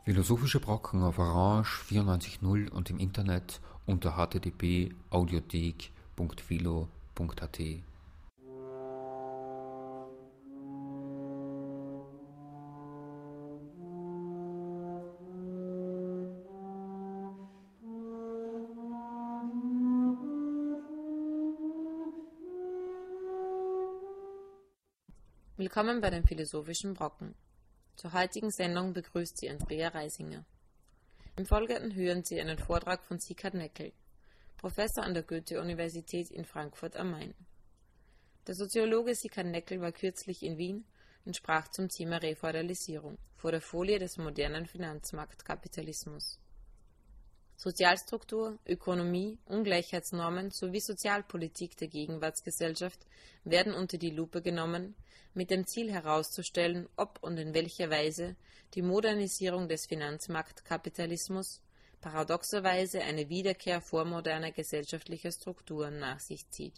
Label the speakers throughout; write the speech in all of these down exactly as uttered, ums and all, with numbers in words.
Speaker 1: Philosophische Brocken auf Orange vierundneunzig Komma null und im Internet unter h t t p punkt audiothek punkt philo punkt a t.
Speaker 2: Willkommen bei den Philosophischen Brocken. Zur heutigen Sendung begrüßt Sie Andrea Reisinger. Im Folgenden hören Sie einen Vortrag von Sieghard Neckel, Professor an der Goethe-Universität in Frankfurt am Main. Der Soziologe Sieghard Neckel war kürzlich in Wien und sprach zum Thema Refeudalisierung vor der Folie des modernen Finanzmarktkapitalismus. Sozialstruktur, Ökonomie, Ungleichheitsnormen sowie Sozialpolitik der Gegenwartsgesellschaft werden unter die Lupe genommen, mit dem Ziel herauszustellen, ob und in welcher Weise die Modernisierung des Finanzmarktkapitalismus paradoxerweise eine Wiederkehr vormoderner gesellschaftlicher Strukturen nach sich zieht.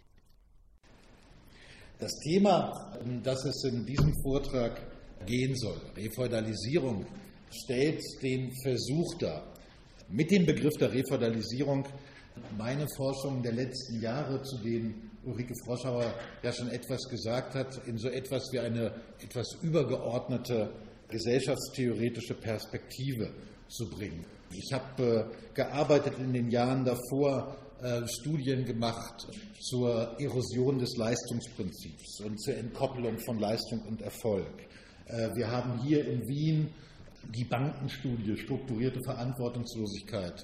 Speaker 3: Das Thema, um das es in diesem Vortrag gehen soll, Refeudalisierung, stellt den Versuch dar, mit dem Begriff der Refeudalisierung meine Forschungen der letzten Jahre, zu denen Ulrike Froschauer ja schon etwas gesagt hat, in so etwas wie eine etwas übergeordnete gesellschaftstheoretische Perspektive zu bringen. Ich habe äh, gearbeitet in den Jahren davor, äh, Studien gemacht zur Erosion des Leistungsprinzips und zur Entkoppelung von Leistung und Erfolg. Äh, wir haben hier in Wien die Bankenstudie Strukturierte Verantwortungslosigkeit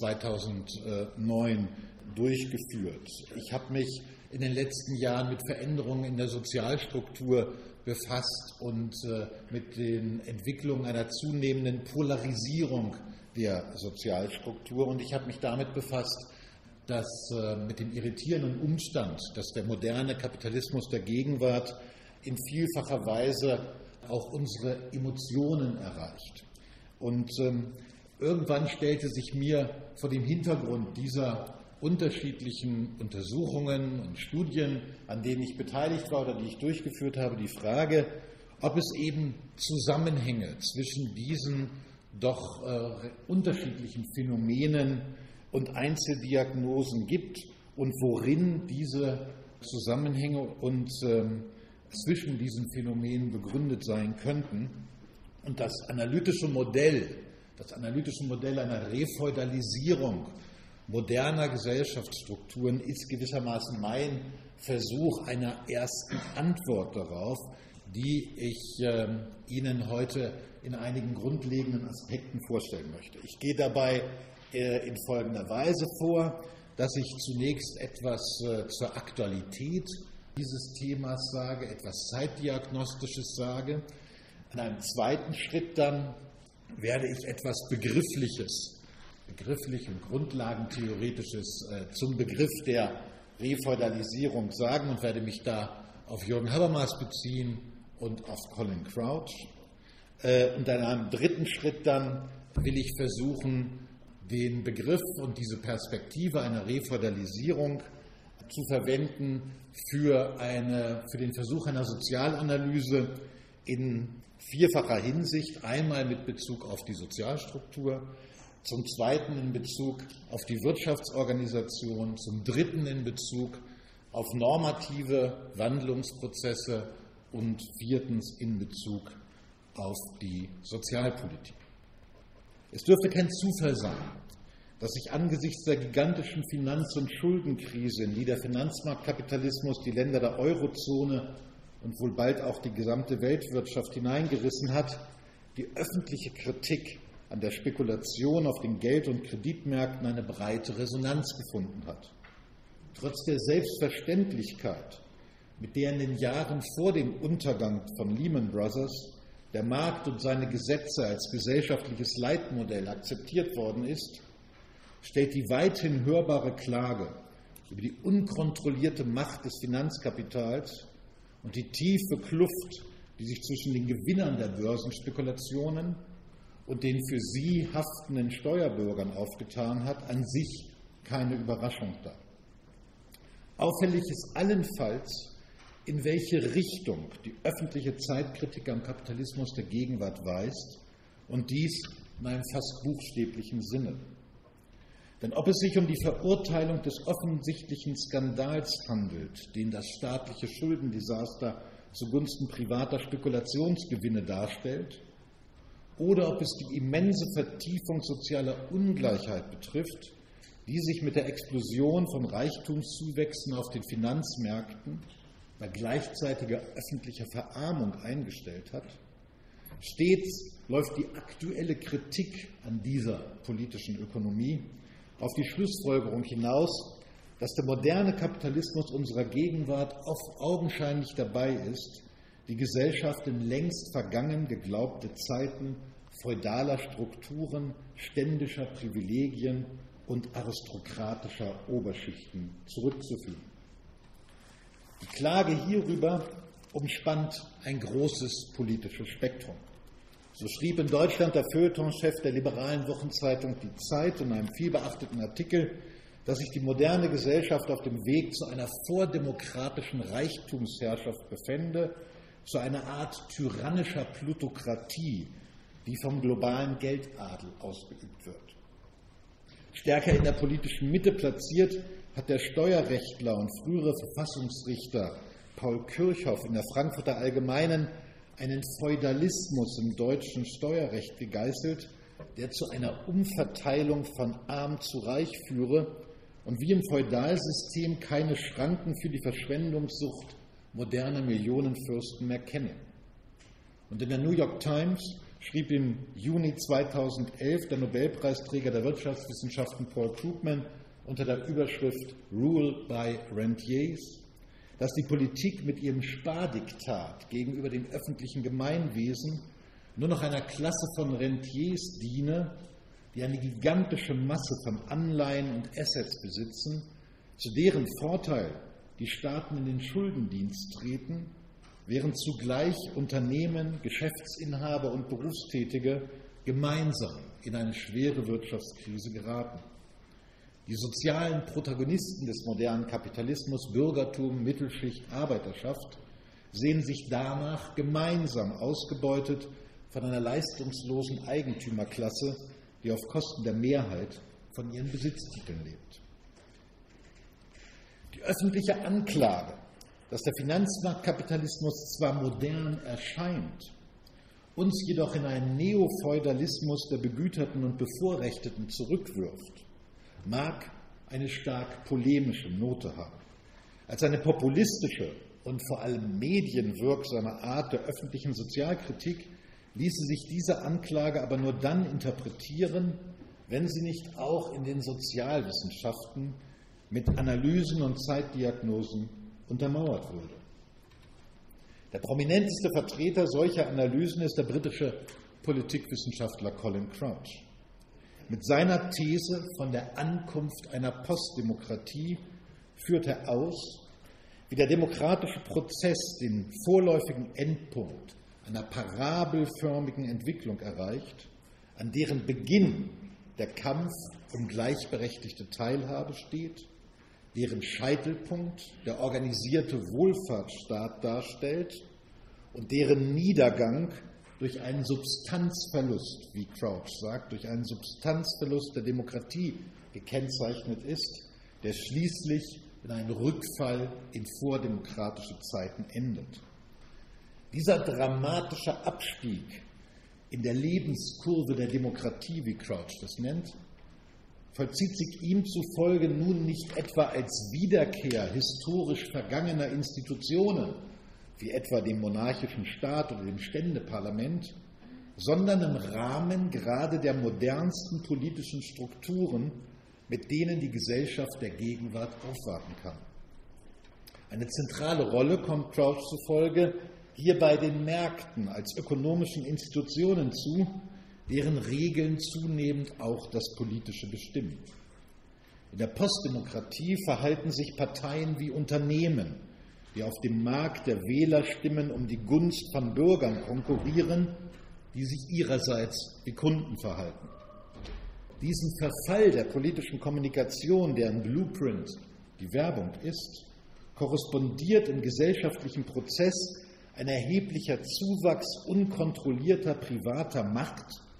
Speaker 3: zweitausendneun durchgeführt. Ich habe mich in den letzten Jahren mit Veränderungen in der Sozialstruktur befasst und äh, mit den Entwicklungen einer zunehmenden Polarisierung der Sozialstruktur. Und ich habe mich damit befasst, dass äh, mit dem irritierenden Umstand, dass der moderne Kapitalismus der Gegenwart in vielfacher Weise auch unsere Emotionen erreicht. Und ähm, irgendwann stellte sich mir vor dem Hintergrund dieser unterschiedlichen Untersuchungen und Studien, an denen ich beteiligt war oder die ich durchgeführt habe, die Frage, ob es eben Zusammenhänge zwischen diesen doch äh, unterschiedlichen Phänomenen und Einzeldiagnosen gibt und worin diese Zusammenhänge und ähm, zwischen diesen Phänomenen begründet sein könnten. Und das analytische Modell, das analytische Modell einer Refeudalisierung moderner Gesellschaftsstrukturen ist gewissermaßen mein Versuch einer ersten Antwort darauf, die ich äh, Ihnen heute in einigen grundlegenden Aspekten vorstellen möchte. Ich gehe dabei äh, in folgender Weise vor, dass ich zunächst etwas äh, zur Aktualität dieses Themas sage, etwas Zeitdiagnostisches sage. In einem zweiten Schritt dann werde ich etwas Begriffliches, begrifflich und Grundlagentheoretisches äh, zum Begriff der Refeudalisierung sagen und werde mich da auf Jürgen Habermas beziehen und auf Colin Crouch. Äh, und in einem dritten Schritt dann will ich versuchen, den Begriff und diese Perspektive einer Refeudalisierung zu verwenden für, eine, für den Versuch einer Sozialanalyse in vierfacher Hinsicht. Einmal mit Bezug auf die Sozialstruktur, zum Zweiten in Bezug auf die Wirtschaftsorganisation, zum Dritten in Bezug auf normative Wandlungsprozesse und viertens in Bezug auf die Sozialpolitik. Es dürfte kein Zufall sein, dass sich angesichts der gigantischen Finanz- und Schuldenkrise, in die der Finanzmarktkapitalismus die Länder der Eurozone und wohl bald auch die gesamte Weltwirtschaft hineingerissen hat, die öffentliche Kritik an der Spekulation auf den Geld- und Kreditmärkten eine breite Resonanz gefunden hat. Trotz der Selbstverständlichkeit, mit der in den Jahren vor dem Untergang von Lehman Brothers der Markt und seine Gesetze als gesellschaftliches Leitmodell akzeptiert worden ist, stellt die weithin hörbare Klage über die unkontrollierte Macht des Finanzkapitals und die tiefe Kluft, die sich zwischen den Gewinnern der Börsenspekulationen und den für sie haftenden Steuerbürgern aufgetan hat, an sich keine Überraschung dar. Auffällig ist allenfalls, in welche Richtung die öffentliche Zeitkritik am Kapitalismus der Gegenwart weist und dies in einem fast buchstäblichen Sinne. Denn ob es sich um die Verurteilung des offensichtlichen Skandals handelt, den das staatliche Schuldendesaster zugunsten privater Spekulationsgewinne darstellt, oder ob es die immense Vertiefung sozialer Ungleichheit betrifft, die sich mit der Explosion von Reichtumszuwächsen auf den Finanzmärkten bei gleichzeitiger öffentlicher Verarmung eingestellt hat, stets läuft die aktuelle Kritik an dieser politischen Ökonomie auf die Schlussfolgerung hinaus, dass der moderne Kapitalismus unserer Gegenwart oft augenscheinlich dabei ist, die Gesellschaft in längst vergangen geglaubte Zeiten feudaler Strukturen, ständischer Privilegien und aristokratischer Oberschichten zurückzuführen. Die Klage hierüber umspannt ein großes politisches Spektrum. So schrieb in Deutschland der Feuilletonchef der liberalen Wochenzeitung Die Zeit in einem vielbeachteten Artikel, dass sich die moderne Gesellschaft auf dem Weg zu einer vordemokratischen Reichtumsherrschaft befände, zu einer Art tyrannischer Plutokratie, die vom globalen Geldadel ausgeübt wird. Stärker in der politischen Mitte platziert hat der Steuerrechtler und frühere Verfassungsrichter Paul Kirchhoff in der Frankfurter Allgemeinen einen Feudalismus im deutschen Steuerrecht gegeißelt, der zu einer Umverteilung von arm zu reich führe und wie im Feudalsystem keine Schranken für die Verschwendungssucht moderner Millionenfürsten mehr kenne. Und in der New York Times schrieb im Juni zweitausendelf der Nobelpreisträger der Wirtschaftswissenschaften Paul Krugman unter der Überschrift Rule by Rentiers, dass die Politik mit ihrem Spardiktat gegenüber dem öffentlichen Gemeinwesen nur noch einer Klasse von Rentiers diene, die eine gigantische Masse von Anleihen und Assets besitzen, zu deren Vorteil die Staaten in den Schuldendienst treten, während zugleich Unternehmen, Geschäftsinhaber und Berufstätige gemeinsam in eine schwere Wirtschaftskrise geraten. Die sozialen Protagonisten des modernen Kapitalismus, Bürgertum, Mittelschicht, Arbeiterschaft, sehen sich danach gemeinsam ausgebeutet von einer leistungslosen Eigentümerklasse, die auf Kosten der Mehrheit von ihren Besitztiteln lebt. Die öffentliche Anklage, dass der Finanzmarktkapitalismus zwar modern erscheint, uns jedoch in einen Neofeudalismus der Begüterten und Bevorrechteten zurückwirft, mag eine stark polemische Note haben. Als eine populistische und vor allem medienwirksame Art der öffentlichen Sozialkritik ließe sich diese Anklage aber nur dann interpretieren, wenn sie nicht auch in den Sozialwissenschaften mit Analysen und Zeitdiagnosen untermauert würde. Der prominenteste Vertreter solcher Analysen ist der britische Politikwissenschaftler Colin Crouch. Mit seiner These von der Ankunft einer Postdemokratie führt er aus, wie der demokratische Prozess den vorläufigen Endpunkt einer parabelförmigen Entwicklung erreicht, an deren Beginn der Kampf um gleichberechtigte Teilhabe steht, deren Scheitelpunkt der organisierte Wohlfahrtsstaat darstellt und deren Niedergang durch einen Substanzverlust, wie Crouch sagt, durch einen Substanzverlust der Demokratie gekennzeichnet ist, der schließlich in einen Rückfall in vordemokratische Zeiten endet. Dieser dramatische Abstieg in der Lebenskurve der Demokratie, wie Crouch das nennt, vollzieht sich ihm zufolge nun nicht etwa als Wiederkehr historisch vergangener Institutionen, wie etwa dem monarchischen Staat oder dem Ständeparlament, sondern im Rahmen gerade der modernsten politischen Strukturen, mit denen die Gesellschaft der Gegenwart aufwarten kann. Eine zentrale Rolle kommt Crouch zufolge hierbei den Märkten als ökonomischen Institutionen zu, deren Regeln zunehmend auch das Politische bestimmen. In der Postdemokratie verhalten sich Parteien wie Unternehmen, die auf dem Markt der Wählerstimmen um die Gunst von Bürgern konkurrieren, die sich ihrerseits wie Kunden verhalten. Diesen Verfall der politischen Kommunikation, deren Blueprint die Werbung ist, korrespondiert im gesellschaftlichen Prozess ein erheblicher Zuwachs unkontrollierter privater Macht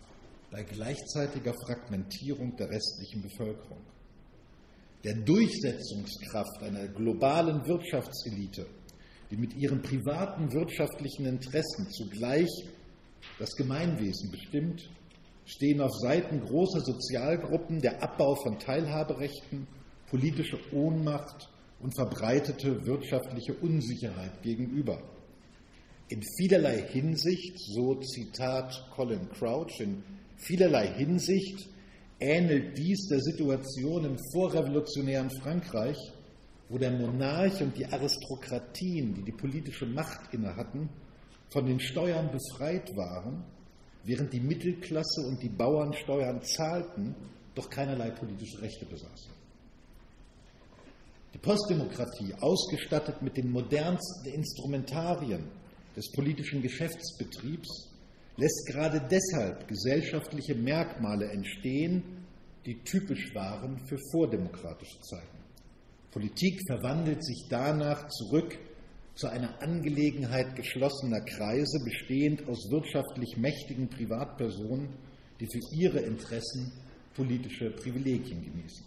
Speaker 3: bei gleichzeitiger Fragmentierung der restlichen Bevölkerung. Der Durchsetzungskraft einer globalen Wirtschaftselite, die mit ihren privaten wirtschaftlichen Interessen zugleich das Gemeinwesen bestimmt, stehen auf Seiten großer Sozialgruppen der Abbau von Teilhaberechten, politische Ohnmacht und verbreitete wirtschaftliche Unsicherheit gegenüber. In vielerlei Hinsicht, so Zitat Colin Crouch, in vielerlei Hinsicht ähnelt dies der Situation im vorrevolutionären Frankreich, wo der Monarch und die Aristokratien, die die politische Macht innehatten, von den Steuern befreit waren, während die Mittelklasse und die Bauern Steuern zahlten, doch keinerlei politische Rechte besaßen. Die Postdemokratie, ausgestattet mit den modernsten Instrumentarien des politischen Geschäftsbetriebs, lässt gerade deshalb gesellschaftliche Merkmale entstehen, die typisch waren für vordemokratische Zeiten. Politik verwandelt sich danach zurück zu einer Angelegenheit geschlossener Kreise, bestehend aus wirtschaftlich mächtigen Privatpersonen, die für ihre Interessen politische Privilegien genießen.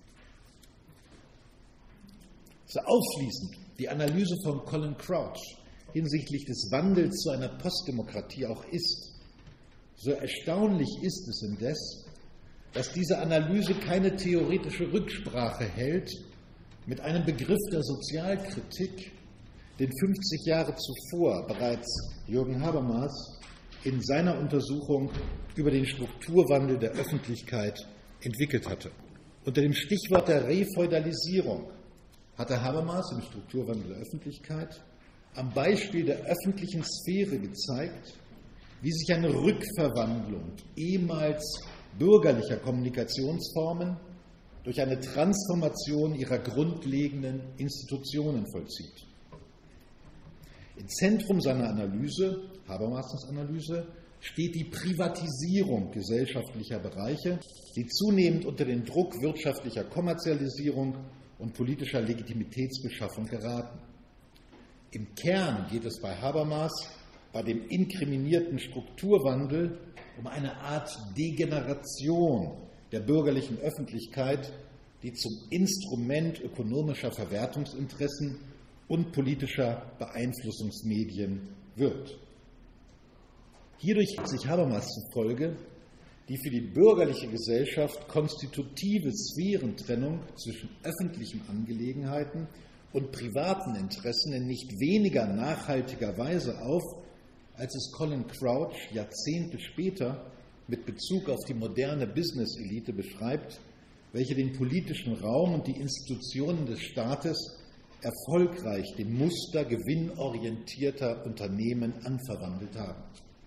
Speaker 3: So aufschließend die Analyse von Colin Crouch hinsichtlich des Wandels zu einer Postdemokratie auch ist, so erstaunlich ist es indes, dass diese Analyse keine theoretische Rücksprache hält mit einem Begriff der Sozialkritik, den fünfzig Jahre zuvor bereits Jürgen Habermas in seiner Untersuchung über den Strukturwandel der Öffentlichkeit entwickelt hatte. Unter dem Stichwort der Refeudalisierung hatte Habermas im Strukturwandel der Öffentlichkeit am Beispiel der öffentlichen Sphäre gezeigt, wie sich eine Rückverwandlung ehemals bürgerlicher Kommunikationsformen durch eine Transformation ihrer grundlegenden Institutionen vollzieht. Im Zentrum seiner Analyse, Habermas' Analyse, steht die Privatisierung gesellschaftlicher Bereiche, die zunehmend unter den Druck wirtschaftlicher Kommerzialisierung und politischer Legitimitätsbeschaffung geraten. Im Kern geht es bei Habermas, bei dem inkriminierten Strukturwandel, um eine Art Degeneration der bürgerlichen Öffentlichkeit, die zum Instrument ökonomischer Verwertungsinteressen und politischer Beeinflussungsmedien wird. Hierdurch hat sich Habermas zufolge die für die bürgerliche Gesellschaft konstitutive Sphärentrennung zwischen öffentlichen Angelegenheiten und privaten Interessen in nicht weniger nachhaltiger Weise auf, als es Colin Crouch Jahrzehnte später mit Bezug auf die moderne Business-Elite beschreibt, welche den politischen Raum und die Institutionen des Staates erfolgreich dem Muster gewinnorientierter Unternehmen anverwandelt haben.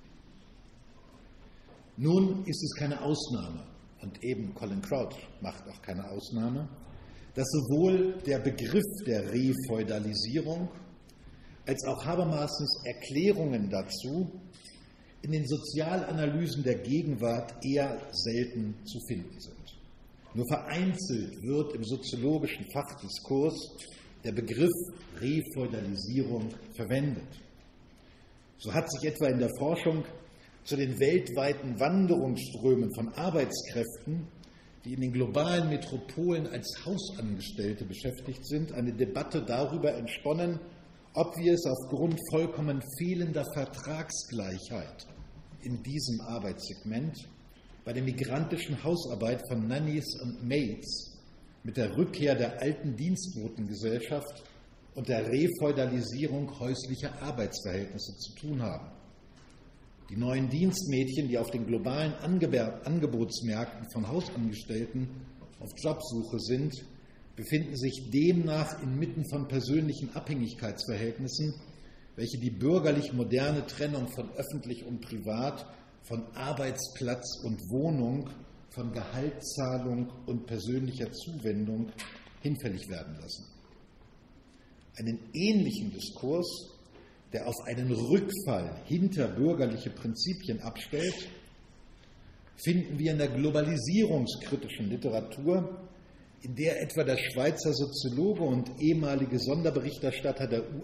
Speaker 3: Nun ist es keine Ausnahme, und eben Colin Crouch macht auch keine Ausnahme, dass sowohl der Begriff der Refeudalisierung als auch Habermas' Erklärungen dazu in den Sozialanalysen der Gegenwart eher selten zu finden sind. Nur vereinzelt wird im soziologischen Fachdiskurs der Begriff Refeudalisierung verwendet. So hat sich etwa in der Forschung zu den weltweiten Wanderungsströmen von Arbeitskräften, die in den globalen Metropolen als Hausangestellte beschäftigt sind, eine Debatte darüber entsponnen, ob wir es aufgrund vollkommen fehlender Vertragsgleichheit in diesem Arbeitssegment bei der migrantischen Hausarbeit von Nannies und Maids mit der Rückkehr der alten Dienstbotengesellschaft und der Refeudalisierung häuslicher Arbeitsverhältnisse zu tun haben. Die neuen Dienstmädchen, die auf den globalen Angeb- Angebotsmärkten von Hausangestellten auf Jobsuche sind, befinden sich demnach inmitten von persönlichen Abhängigkeitsverhältnissen, welche die bürgerlich-moderne Trennung von öffentlich und privat, von Arbeitsplatz und Wohnung, von Gehaltszahlung und persönlicher Zuwendung hinfällig werden lassen. Einen ähnlichen Diskurs, der auf einen Rückfall hinter bürgerliche Prinzipien abstellt, finden wir in der globalisierungskritischen Literatur, in der etwa der Schweizer Soziologe und ehemalige Sonderberichterstatter der U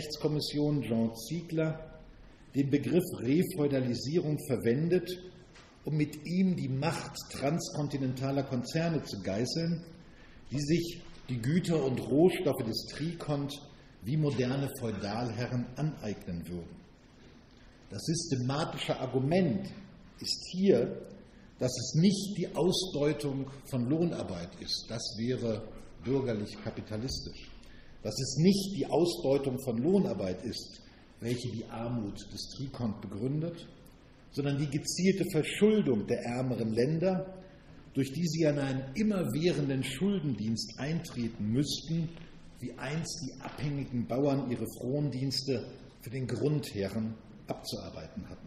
Speaker 3: N-Menschenrechtskommission Jean Ziegler den Begriff Refeudalisierung verwendet, um mit ihm die Macht transkontinentaler Konzerne zu geißeln, die sich die Güter und Rohstoffe des Trikont wie moderne Feudalherren aneignen würden. Das systematische Argument ist hier, dass es nicht die Ausbeutung von Lohnarbeit ist, das wäre bürgerlich-kapitalistisch, dass es nicht die Ausbeutung von Lohnarbeit ist, welche die Armut des Trikont begründet, sondern die gezielte Verschuldung der ärmeren Länder, durch die sie an einen immerwährenden Schuldendienst eintreten müssten, wie einst die abhängigen Bauern ihre Frondienste für den Grundherren abzuarbeiten hatten.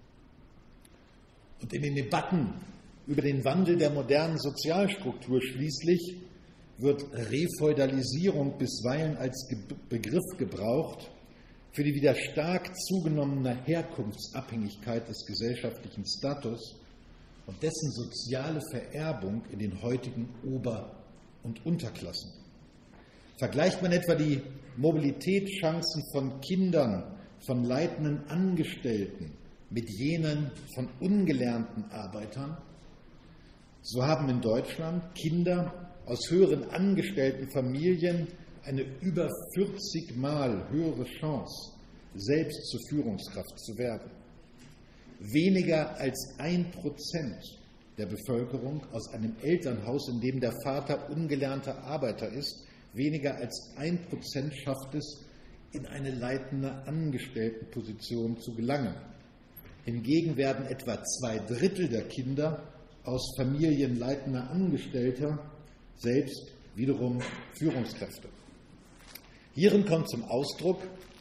Speaker 3: Und in den Debatten über den Wandel der modernen Sozialstruktur schließlich wird Refeudalisierung bisweilen als Begriff gebraucht für die wieder stark zugenommene Herkunftsabhängigkeit des gesellschaftlichen Status und dessen soziale Vererbung in den heutigen Ober- und Unterklassen. Vergleicht man etwa die Mobilitätschancen von Kindern, von leitenden Angestellten mit jenen von ungelernten Arbeitern, so haben in Deutschland Kinder aus höheren angestellten Familien eine über vierzig Mal höhere Chance, selbst zur Führungskraft zu werden. Weniger als ein Prozent der Bevölkerung aus einem Elternhaus, in dem der Vater ungelernter Arbeiter ist, weniger als ein Prozent schafft es, in eine leitende Angestelltenposition zu gelangen. Hingegen werden etwa zwei Drittel der Kinder aus Familien leitender Angestellter selbst wiederum Führungskräfte. Hierin kommt zum Ausdruck,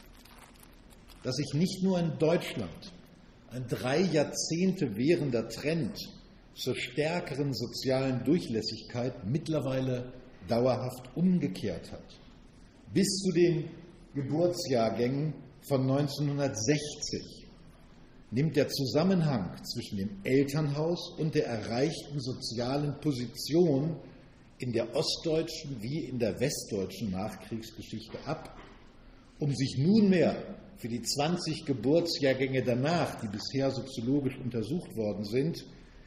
Speaker 3: dass sich nicht nur in Deutschland ein drei Jahrzehnte währender Trend zur stärkeren sozialen Durchlässigkeit mittlerweile dauerhaft umgekehrt hat. Bis zu den Geburtsjahrgängen von neunzehnhundertsechzig nimmt der Zusammenhang zwischen dem Elternhaus und der erreichten sozialen Position in der ostdeutschen wie in der westdeutschen Nachkriegsgeschichte ab, um sich nunmehr für die zwanzig Geburtsjahrgänge danach, die bisher soziologisch untersucht worden sind,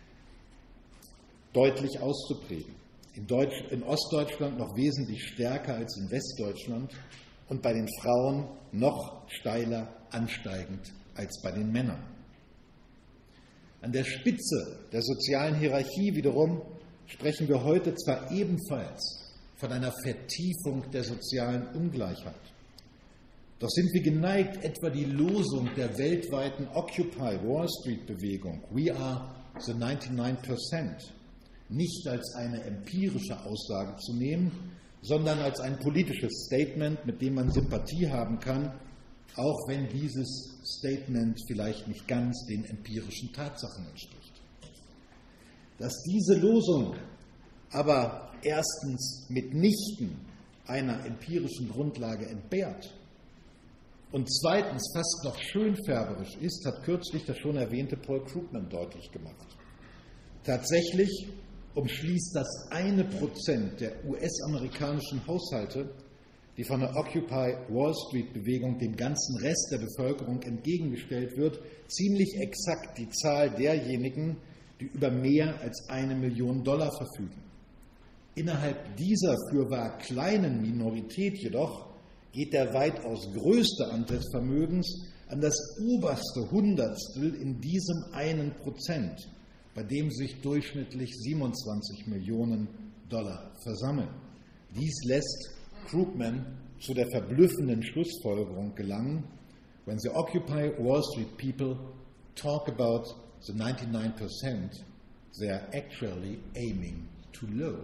Speaker 3: deutlich auszuprägen. In, Deutsch, in Ostdeutschland noch wesentlich stärker als in Westdeutschland und bei den Frauen noch steiler ansteigend als bei den Männern. An der Spitze der sozialen Hierarchie wiederum sprechen wir heute zwar ebenfalls von einer Vertiefung der sozialen Ungleichheit, doch sind wir geneigt, etwa die Losung der weltweiten Occupy Wall Street Bewegung, We are the ninety-nine percent, nicht als eine empirische Aussage zu nehmen, sondern als ein politisches Statement, mit dem man Sympathie haben kann, auch wenn dieses Statement vielleicht nicht ganz den empirischen Tatsachen entspricht. Dass diese Losung aber erstens mitnichten einer empirischen Grundlage entbehrt und zweitens fast noch schönfärberisch ist, hat kürzlich der schon erwähnte Paul Krugman deutlich gemacht. Tatsächlich umschließt das eine Prozent der U S-amerikanischen Haushalte, die von der Occupy Wall Street Bewegung dem ganzen Rest der Bevölkerung entgegengestellt wird, ziemlich exakt die Zahl derjenigen, die über mehr als eine Million Dollar verfügen. Innerhalb dieser fürwahr kleinen Minorität jedoch geht der weitaus größte Anteil des Vermögens an das oberste Hundertstel in diesem einen Prozent, bei dem sich durchschnittlich siebenundzwanzig Millionen Dollar versammeln. Dies lässt Krugman zu der verblüffenden Schlussfolgerung gelangen: When the Occupy Wall Street people talk about the ninety-nine percent, they are actually aiming too low.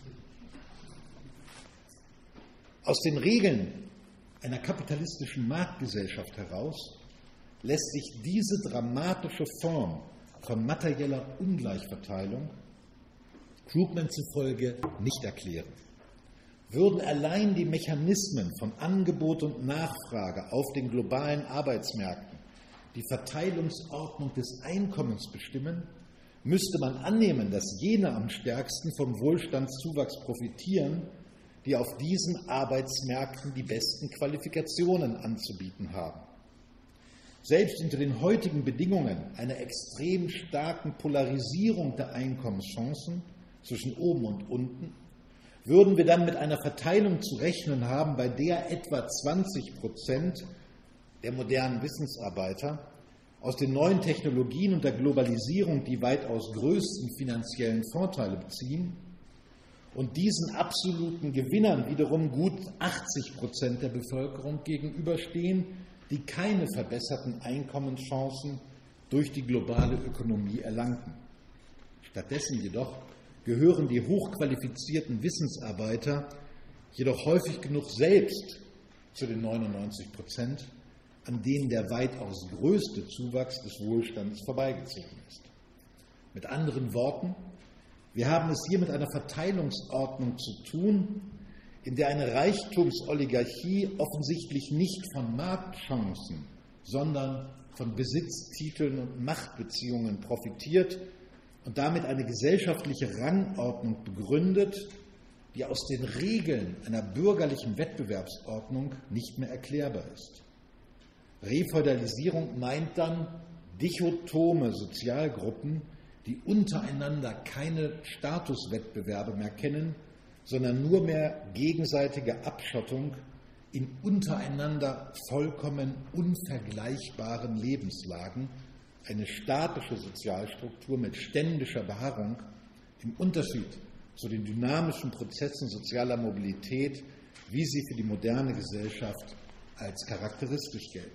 Speaker 3: Aus den Regeln einer kapitalistischen Marktgesellschaft heraus lässt sich diese dramatische Form von materieller Ungleichverteilung Krugman zufolge nicht erklären. Würden allein die Mechanismen von Angebot und Nachfrage auf den globalen Arbeitsmärkten die Verteilungsordnung des Einkommens bestimmen, müsste man annehmen, dass jene am stärksten vom Wohlstandszuwachs profitieren, die auf diesen Arbeitsmärkten die besten Qualifikationen anzubieten haben. selbst unter den heutigen Bedingungen einer extrem starken Polarisierung der Einkommenschancen zwischen oben und unten, würden wir dann mit einer Verteilung zu rechnen haben, bei der etwa zwanzig Prozent der modernen Wissensarbeiter aus den neuen Technologien und der Globalisierung die weitaus größten finanziellen Vorteile beziehen und diesen absoluten Gewinnern wiederum gut achtzig Prozent der Bevölkerung gegenüberstehen, die keine verbesserten Einkommenschancen durch die globale Ökonomie erlangten. Stattdessen jedoch gehören die hochqualifizierten Wissensarbeiter jedoch häufig genug selbst zu den neunundneunzig Prozent, an denen der weitaus größte Zuwachs des Wohlstandes vorbeigezogen ist. Mit anderen Worten, wir haben es hier mit einer Verteilungsordnung zu tun, in der eine Reichtumsoligarchie offensichtlich nicht von Marktchancen, sondern von Besitztiteln und Machtbeziehungen profitiert und damit eine gesellschaftliche Rangordnung begründet, die aus den Regeln einer bürgerlichen Wettbewerbsordnung nicht mehr erklärbar ist. Refeudalisierung meint dann dichotome Sozialgruppen, die untereinander keine Statuswettbewerbe mehr kennen, sondern nur mehr gegenseitige Abschottung in untereinander vollkommen unvergleichbaren Lebenslagen, eine statische Sozialstruktur mit ständischer Beharrung im Unterschied zu den dynamischen Prozessen sozialer Mobilität, wie sie für die moderne Gesellschaft als charakteristisch gelten.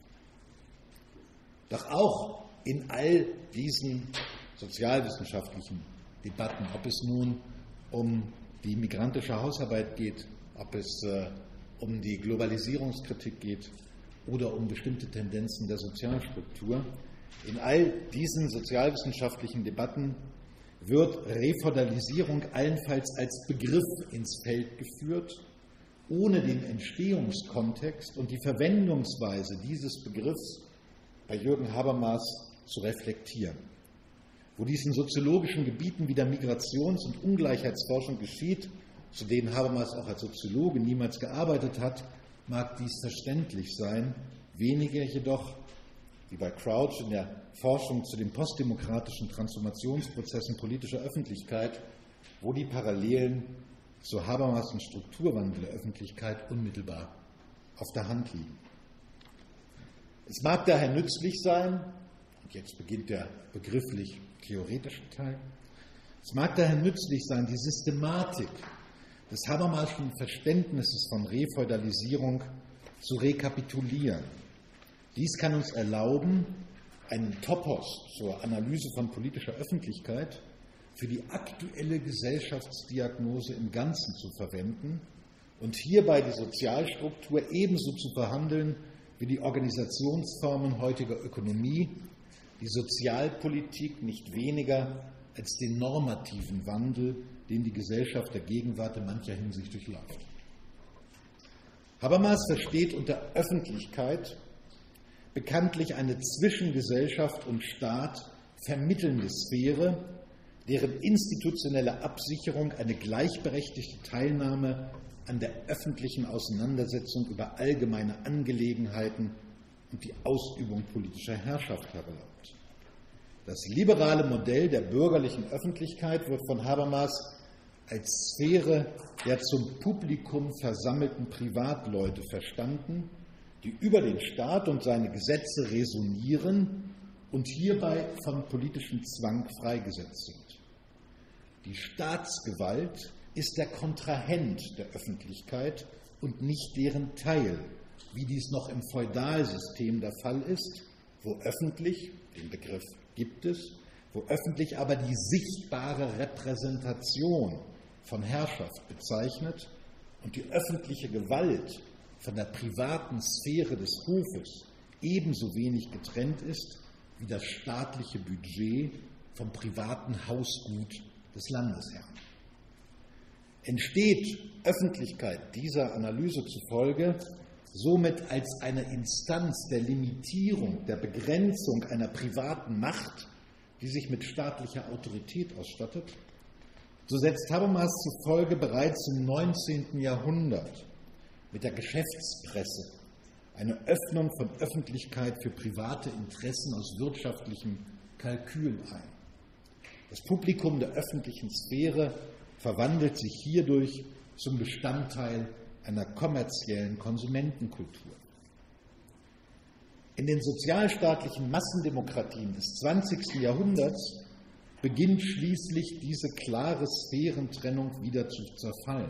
Speaker 3: Doch auch in all diesen sozialwissenschaftlichen Debatten, ob es nun um die migrantische Hausarbeit geht, ob es äh, um die Globalisierungskritik geht oder um bestimmte Tendenzen der Sozialstruktur, in all diesen sozialwissenschaftlichen Debatten wird Refeudalisierung allenfalls als Begriff ins Feld geführt, ohne den Entstehungskontext und die Verwendungsweise dieses Begriffs bei Jürgen Habermas zu reflektieren. Wo dies in soziologischen Gebieten wie der Migrations- und Ungleichheitsforschung geschieht, zu denen Habermas auch als Soziologe niemals gearbeitet hat, mag dies verständlich sein, weniger jedoch, wie bei Crouch in der Forschung zu den postdemokratischen Transformationsprozessen politischer Öffentlichkeit, wo die Parallelen zu Habermas und Strukturwandel der Öffentlichkeit unmittelbar auf der Hand liegen. Es mag daher nützlich sein, und jetzt beginnt der begrifflich theoretische Teil, es mag daher nützlich sein, die Systematik des Habermaschen Verständnisses von Refeudalisierung zu rekapitulieren. Dies kann uns erlauben, einen Topos zur Analyse von politischer Öffentlichkeit für die aktuelle Gesellschaftsdiagnose im Ganzen zu verwenden und hierbei die Sozialstruktur ebenso zu behandeln wie die Organisationsformen heutiger Ökonomie, die Sozialpolitik nicht weniger als den normativen Wandel, den die Gesellschaft der Gegenwart in mancher Hinsicht durchläuft. Habermas versteht unter Öffentlichkeit bekanntlich eine zwischen Gesellschaft und Staat vermittelnde Sphäre, deren institutionelle Absicherung eine gleichberechtigte Teilnahme an der öffentlichen Auseinandersetzung über allgemeine Angelegenheiten und die Ausübung politischer Herrschaft erlaubt. Das liberale Modell der bürgerlichen Öffentlichkeit wird von Habermas als Sphäre der zum Publikum versammelten Privatleute verstanden, die über den Staat und seine Gesetze räsonieren und hierbei von politischem Zwang freigesetzt sind. Die Staatsgewalt ist der Kontrahent der Öffentlichkeit und nicht deren Teil, wie dies noch im Feudalsystem der Fall ist, wo öffentlich, den Begriff gibt es, wo öffentlich aber die sichtbare Repräsentation von Herrschaft bezeichnet und die öffentliche Gewalt von der privaten Sphäre des Hofes ebenso wenig getrennt ist wie das staatliche Budget vom privaten Hausgut des Landesherrn. Entsteht Öffentlichkeit dieser Analyse zufolge somit als eine Instanz der Limitierung, der Begrenzung einer privaten Macht, die sich mit staatlicher Autorität ausstattet, so setzt Habermas zufolge bereits im neunzehnten Jahrhundert mit der Geschäftspresse eine Öffnung von Öffentlichkeit für private Interessen aus wirtschaftlichem Kalkül ein. Das Publikum der öffentlichen Sphäre verwandelt sich hierdurch zum Bestandteil einer kommerziellen Konsumentenkultur. In den sozialstaatlichen Massendemokratien des zwanzigsten Jahrhunderts beginnt schließlich diese klare Sphärentrennung wieder zu zerfallen.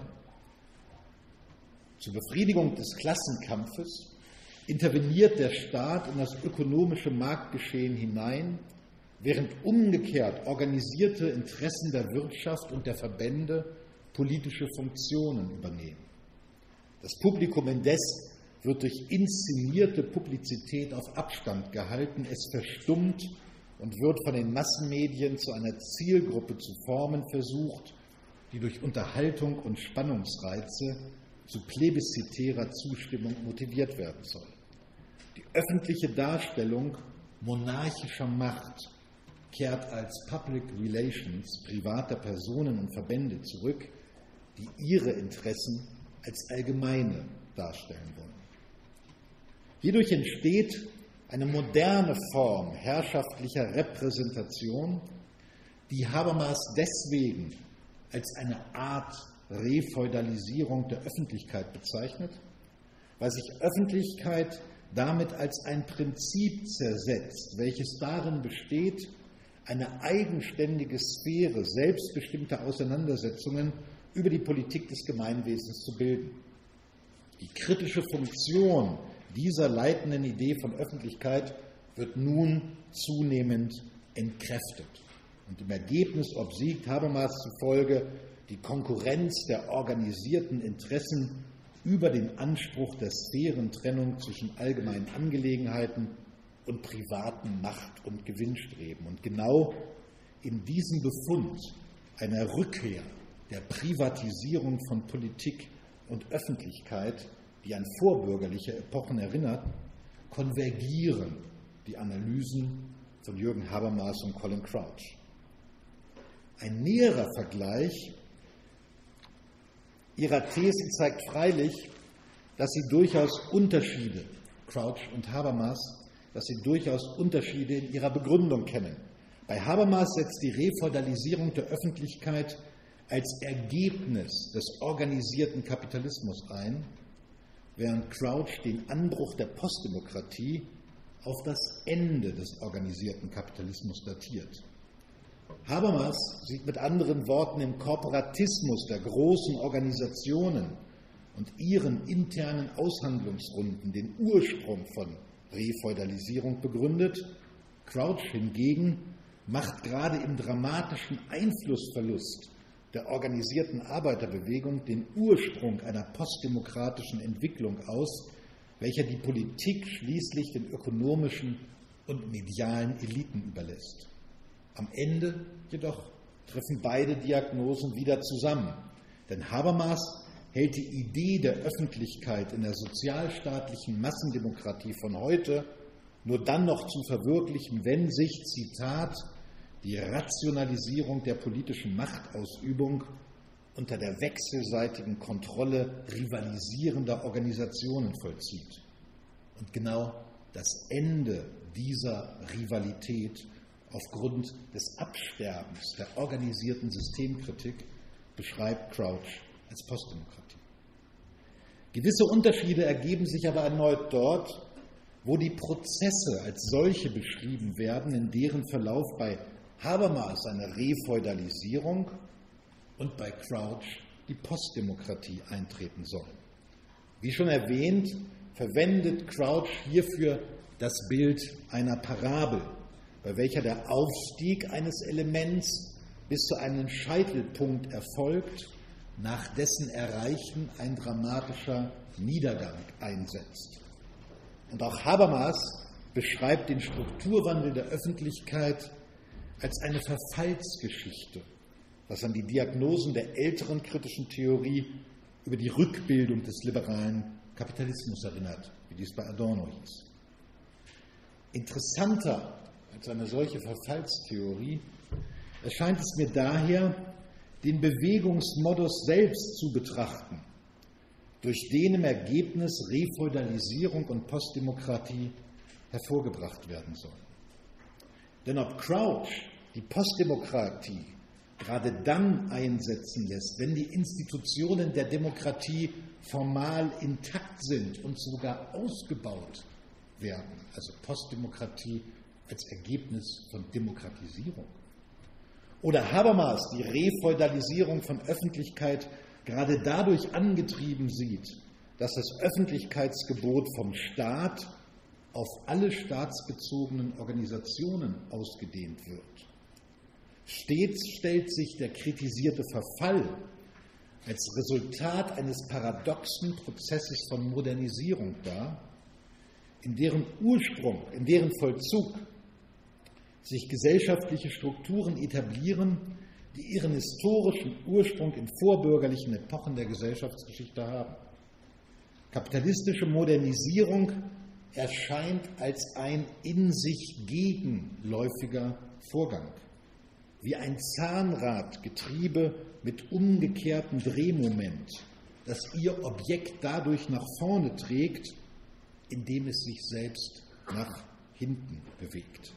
Speaker 3: Zur Befriedigung des Klassenkampfes interveniert der Staat in das ökonomische Marktgeschehen hinein, während umgekehrt organisierte Interessen der Wirtschaft und der Verbände politische Funktionen übernehmen. Das Publikum indes wird durch inszenierte Publizität auf Abstand gehalten, es verstummt und wird von den Massenmedien zu einer Zielgruppe zu formen versucht, die durch Unterhaltung und Spannungsreize zu plebiszitärer Zustimmung motiviert werden soll. Die öffentliche Darstellung monarchischer Macht kehrt als Public Relations privater Personen und Verbände zurück, die ihre Interessen als allgemeine darstellen wollen. Hierdurch entsteht eine moderne Form herrschaftlicher Repräsentation, die Habermas deswegen als eine Art Refeudalisierung der Öffentlichkeit bezeichnet, weil sich Öffentlichkeit damit als ein Prinzip zersetzt, welches darin besteht, eine eigenständige Sphäre selbstbestimmter Auseinandersetzungen über die Politik des Gemeinwesens zu bilden. Die kritische Funktion dieser leitenden Idee von Öffentlichkeit wird nun zunehmend entkräftet. Und im Ergebnis obsiegt Habermas zufolge die Konkurrenz der organisierten Interessen über den Anspruch der Sphärentrennung zwischen allgemeinen Angelegenheiten und privaten Macht- und Gewinnstreben. Und genau in diesem Befund einer Rückkehr der Privatisierung von Politik und Öffentlichkeit, die an vorbürgerliche Epochen erinnert, konvergieren die Analysen von Jürgen Habermas und Colin Crouch. Ein näherer Vergleich ihrer Thesen zeigt freilich, dass sie durchaus Unterschiede, Crouch und Habermas, dass sie durchaus Unterschiede in ihrer Begründung kennen. Bei Habermas setzt die Refeudalisierung der Öffentlichkeit als Ergebnis des organisierten Kapitalismus ein, während Crouch den Anbruch der Postdemokratie auf das Ende des organisierten Kapitalismus datiert. Habermas sieht mit anderen Worten im Korporatismus der großen Organisationen und ihren internen Aushandlungsrunden den Ursprung von Refeudalisierung begründet. Crouch hingegen macht gerade im dramatischen Einflussverlust der organisierten Arbeiterbewegung den Ursprung einer postdemokratischen Entwicklung aus, welcher die Politik schließlich den ökonomischen und medialen Eliten überlässt. Am Ende jedoch treffen beide Diagnosen wieder zusammen, denn Habermas hält die Idee der Öffentlichkeit in der sozialstaatlichen Massendemokratie von heute nur dann noch zu verwirklichen, wenn sich, Zitat, die Rationalisierung der politischen Machtausübung unter der wechselseitigen Kontrolle rivalisierender Organisationen vollzieht. Und genau das Ende dieser Rivalität aufgrund des Absterbens der organisierten Systemkritik beschreibt Crouch als Postdemokratie. Gewisse Unterschiede ergeben sich aber erneut dort, wo die Prozesse als solche beschrieben werden, in deren Verlauf bei Habermas eine Refeudalisierung und bei Crouch die Postdemokratie eintreten soll. Wie schon erwähnt, verwendet Crouch hierfür das Bild einer Parabel, bei welcher der Aufstieg eines Elements bis zu einem Scheitelpunkt erfolgt, nach dessen Erreichen ein dramatischer Niedergang einsetzt. Und auch Habermas beschreibt den Strukturwandel der Öffentlichkeit als eine Verfallsgeschichte, was an die Diagnosen der älteren kritischen Theorie über die Rückbildung des liberalen Kapitalismus erinnert, wie dies bei Adorno hieß. Interessanter als eine solche Verfallstheorie erscheint es mir daher, den Bewegungsmodus selbst zu betrachten, durch den im Ergebnis Refeudalisierung und Postdemokratie hervorgebracht werden sollen. Denn ob Crouch die Postdemokratie gerade dann einsetzen lässt, wenn die Institutionen der Demokratie formal intakt sind und sogar ausgebaut werden, also Postdemokratie als Ergebnis von Demokratisierung. Oder Habermas die Refeudalisierung von Öffentlichkeit gerade dadurch angetrieben sieht, dass das Öffentlichkeitsgebot vom Staat auf alle staatsbezogenen Organisationen ausgedehnt wird. Stets stellt sich der kritisierte Verfall als Resultat eines paradoxen Prozesses von Modernisierung dar, in deren Ursprung, in deren Vollzug sich gesellschaftliche Strukturen etablieren, die ihren historischen Ursprung in vorbürgerlichen Epochen der Gesellschaftsgeschichte haben. Kapitalistische Modernisierung erscheint als ein in sich gegenläufiger Vorgang, wie ein Zahnradgetriebe mit umgekehrtem Drehmoment, das ihr Objekt dadurch nach vorne trägt, indem es sich selbst nach hinten bewegt.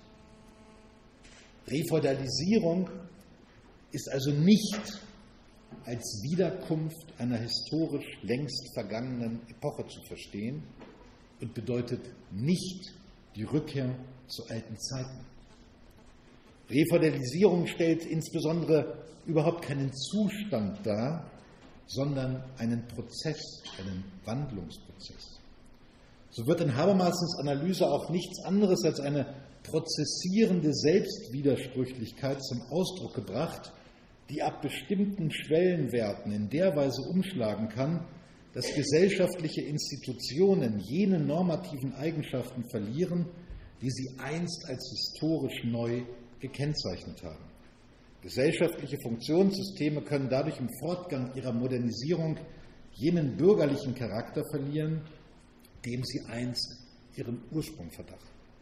Speaker 3: Refeudalisierung ist also nicht als Wiederkunft einer historisch längst vergangenen Epoche zu verstehen und bedeutet nicht die Rückkehr zu alten Zeiten. Refeudalisierung stellt insbesondere überhaupt keinen Zustand dar, sondern einen Prozess, einen Wandlungsprozess. So wird in Habermasens Analyse auch nichts anderes als eine prozessierende Selbstwidersprüchlichkeit zum Ausdruck gebracht, die ab bestimmten Schwellenwerten in der Weise umschlagen kann, dass gesellschaftliche Institutionen jene normativen Eigenschaften verlieren, die sie einst als historisch neu gekennzeichnet haben. Gesellschaftliche Funktionssysteme können dadurch im Fortgang ihrer Modernisierung jenen bürgerlichen Charakter verlieren, dem sie einst ihren Ursprung verdachten.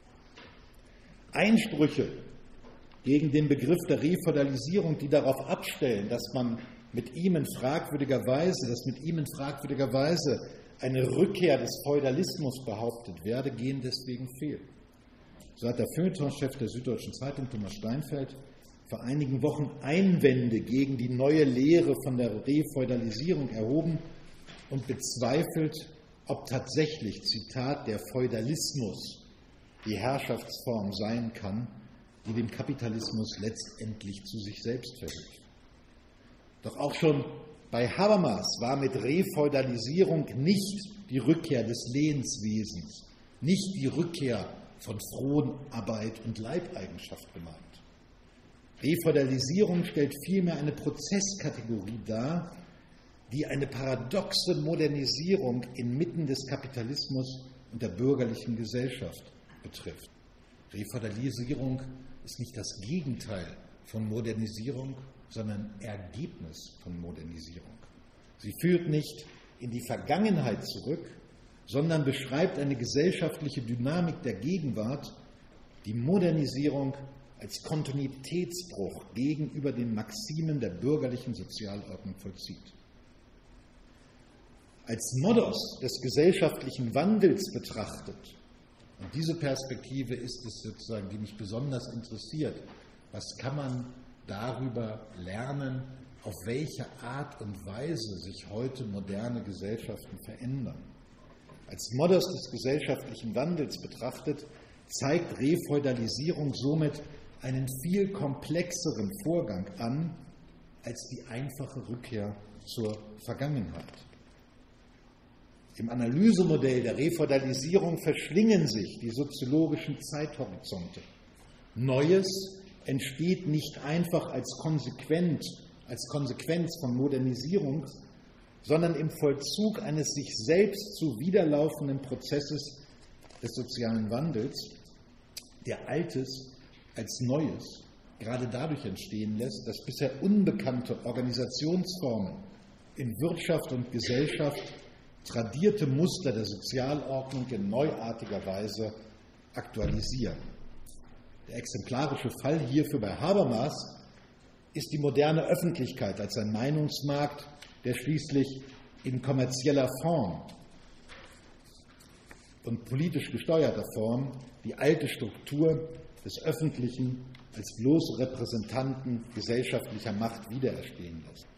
Speaker 3: Einsprüche gegen den Begriff der Refeudalisierung, die darauf abstellen, dass man mit ihm in fragwürdiger Weise, dass mit ihm in fragwürdiger Weise eine Rückkehr des Feudalismus behauptet werde, gehen deswegen fehl. So hat der Feuilleton-Chef der Süddeutschen Zeitung, Thomas Steinfeld, vor einigen Wochen Einwände gegen die neue Lehre von der Refeudalisierung erhoben und bezweifelt, ob tatsächlich, Zitat, der Feudalismus die Herrschaftsform sein kann, die dem Kapitalismus letztendlich zu sich selbst verhilft. Doch auch schon bei Habermas war mit Refeudalisierung nicht die Rückkehr des Lehenswesens, nicht die Rückkehr von Fronarbeit und Leibeigenschaft gemeint. Refeudalisierung stellt vielmehr eine Prozesskategorie dar, die eine paradoxe Modernisierung inmitten des Kapitalismus und der bürgerlichen Gesellschaft betrifft. Refeudalisierung ist nicht das Gegenteil von Modernisierung, sondern Ergebnis von Modernisierung. Sie führt nicht in die Vergangenheit zurück, sondern beschreibt eine gesellschaftliche Dynamik der Gegenwart, die Modernisierung als Kontinuitätsbruch gegenüber den Maximen der bürgerlichen Sozialordnung vollzieht. Als Modus des gesellschaftlichen Wandels betrachtet, und diese Perspektive ist es sozusagen, die mich besonders interessiert, was kann man darüber lernen, auf welche Art und Weise sich heute moderne Gesellschaften verändern. Als Modus des gesellschaftlichen Wandels betrachtet, zeigt Refeudalisierung somit einen viel komplexeren Vorgang an als die einfache Rückkehr zur Vergangenheit. Im Analysemodell der Refeudalisierung verschlingen sich die soziologischen Zeithorizonte. Neues entsteht nicht einfach als Konsequenz, als Konsequenz von Modernisierung, sondern im Vollzug eines sich selbst zuwiderlaufenden Prozesses des sozialen Wandels, der Altes als Neues gerade dadurch entstehen lässt, dass bisher unbekannte Organisationsformen in Wirtschaft und Gesellschaft tradierte Muster der Sozialordnung in neuartiger Weise aktualisieren. Der exemplarische Fall hierfür bei Habermas ist die moderne Öffentlichkeit als ein Meinungsmarkt, der schließlich in kommerzieller Form und politisch gesteuerter Form die alte Struktur des Öffentlichen als bloße Repräsentanten gesellschaftlicher Macht wiedererstehen lässt.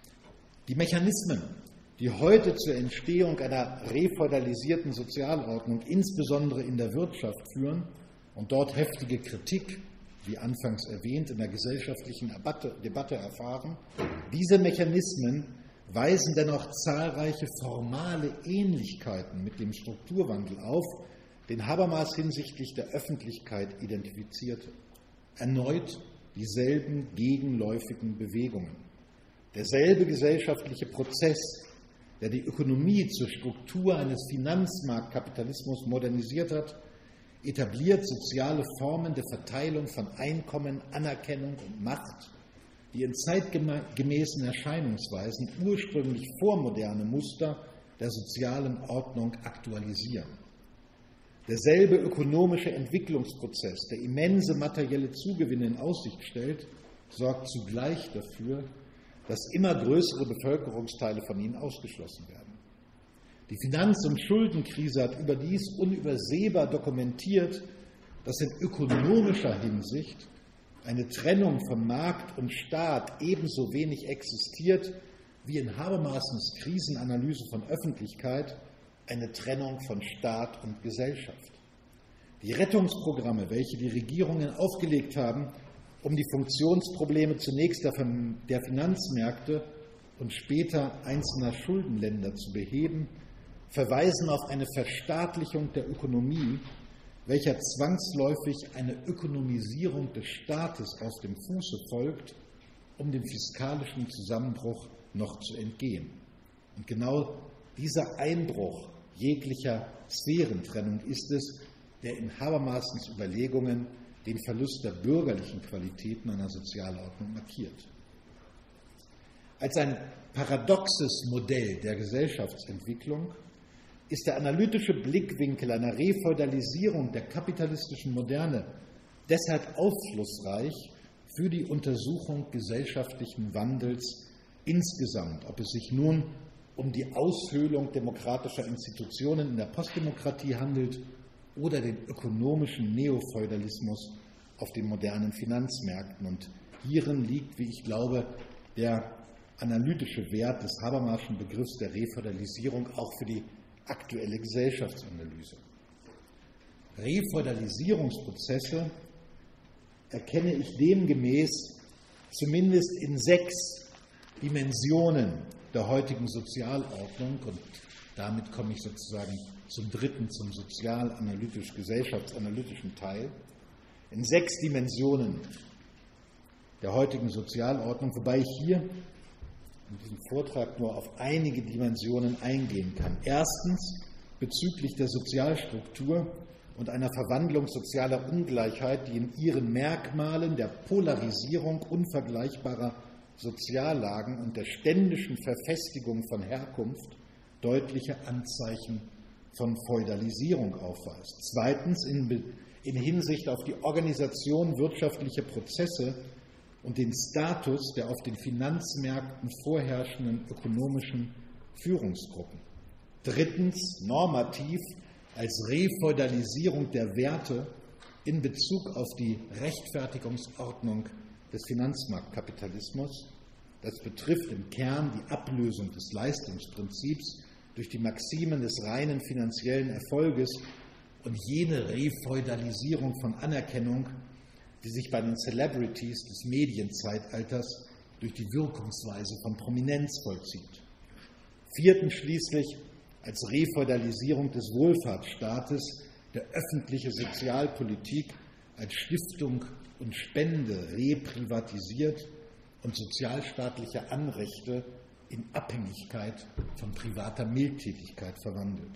Speaker 3: Die Mechanismen, die heute zur Entstehung einer refeudalisierten Sozialordnung, insbesondere in der Wirtschaft, führen und dort heftige Kritik, wie anfangs erwähnt, in der gesellschaftlichen Debatte erfahren, diese Mechanismen weisen dennoch zahlreiche formale Ähnlichkeiten mit dem Strukturwandel auf, den Habermas hinsichtlich der Öffentlichkeit identifizierte. Erneut dieselben gegenläufigen Bewegungen. Derselbe gesellschaftliche Prozess, der die Ökonomie zur Struktur eines Finanzmarktkapitalismus modernisiert hat, etabliert soziale Formen der Verteilung von Einkommen, Anerkennung und Macht, die in zeitgemäßen Erscheinungsweisen ursprünglich vormoderne Muster der sozialen Ordnung aktualisieren. Derselbe ökonomische Entwicklungsprozess, der immense materielle Zugewinne in Aussicht stellt, sorgt zugleich dafür, dass immer größere Bevölkerungsteile von ihnen ausgeschlossen werden. Die Finanz- und Schuldenkrise hat überdies unübersehbar dokumentiert, dass in ökonomischer Hinsicht eine Trennung von Markt und Staat ebenso wenig existiert, wie in Habermasens Krisenanalyse von Öffentlichkeit eine Trennung von Staat und Gesellschaft. Die Rettungsprogramme, welche die Regierungen aufgelegt haben, um die Funktionsprobleme zunächst der Finanzmärkte und später einzelner Schuldenländer zu beheben, verweisen auf eine Verstaatlichung der Ökonomie, welcher zwangsläufig eine Ökonomisierung des Staates aus dem Fuße folgt, um dem fiskalischen Zusammenbruch noch zu entgehen. Und genau dieser Einbruch jeglicher Sphärentrennung ist es, der in Habermasens Überlegungen den Verlust der bürgerlichen Qualitäten einer Sozialordnung markiert. Als ein paradoxes Modell der Gesellschaftsentwicklung ist der analytische Blickwinkel einer Refeudalisierung der kapitalistischen Moderne deshalb aufschlussreich für die Untersuchung gesellschaftlichen Wandels insgesamt, ob es sich nun um die Aushöhlung demokratischer Institutionen in der Postdemokratie handelt oder den ökonomischen Neofeudalismus auf den modernen Finanzmärkten. Und hierin liegt, wie ich glaube, der analytische Wert des Habermaschen Begriffs der Refeudalisierung auch für die aktuelle Gesellschaftsanalyse. Refeudalisierungsprozesse erkenne ich demgemäß zumindest in sechs Dimensionen der heutigen Sozialordnung, und damit komme ich sozusagen zum dritten, zum sozialanalytisch-gesellschaftsanalytischen Teil, in sechs Dimensionen der heutigen Sozialordnung, wobei ich hier in diesem Vortrag nur auf einige Dimensionen eingehen kann. Erstens bezüglich der Sozialstruktur und einer Verwandlung sozialer Ungleichheit, die in ihren Merkmalen der Polarisierung unvergleichbarer Soziallagen und der ständischen Verfestigung von Herkunft deutliche Anzeichen von Feudalisierung aufweist. Zweitens in, in Hinsicht auf die Organisation wirtschaftlicher Prozesse und den Status der auf den Finanzmärkten vorherrschenden ökonomischen Führungsgruppen. Drittens normativ als Refeudalisierung der Werte in Bezug auf die Rechtfertigungsordnung des Finanzmarktkapitalismus. Das betrifft im Kern die Ablösung des Leistungsprinzips durch die Maximen des reinen finanziellen Erfolges und jene Refeudalisierung von Anerkennung, die sich bei den Celebrities des Medienzeitalters durch die Wirkungsweise von Prominenz vollzieht. Viertens schließlich als Refeudalisierung des Wohlfahrtsstaates der öffentliche Sozialpolitik als Stiftung und Spende reprivatisiert und sozialstaatliche Anrechte in Abhängigkeit von privater Mildtätigkeit verwandelt.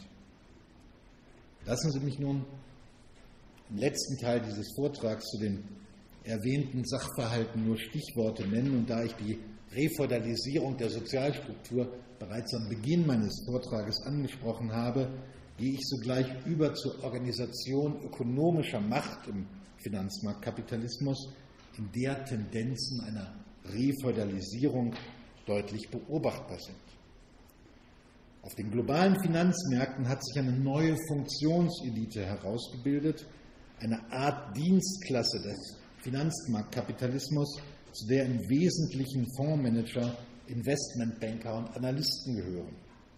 Speaker 3: Lassen Sie mich nun im letzten Teil dieses Vortrags zu den erwähnten Sachverhalten nur Stichworte nennen, und da ich die Refeudalisierung der Sozialstruktur bereits am Beginn meines Vortrages angesprochen habe, gehe ich sogleich über zur Organisation ökonomischer Macht im Finanzmarktkapitalismus, in der Tendenzen einer Refeudalisierung deutlich beobachtbar sind. Auf den globalen Finanzmärkten hat sich eine neue Funktionselite herausgebildet, eine Art Dienstklasse des Finanzmarktkapitalismus, zu der im Wesentlichen Fondsmanager, Investmentbanker und Analysten gehören.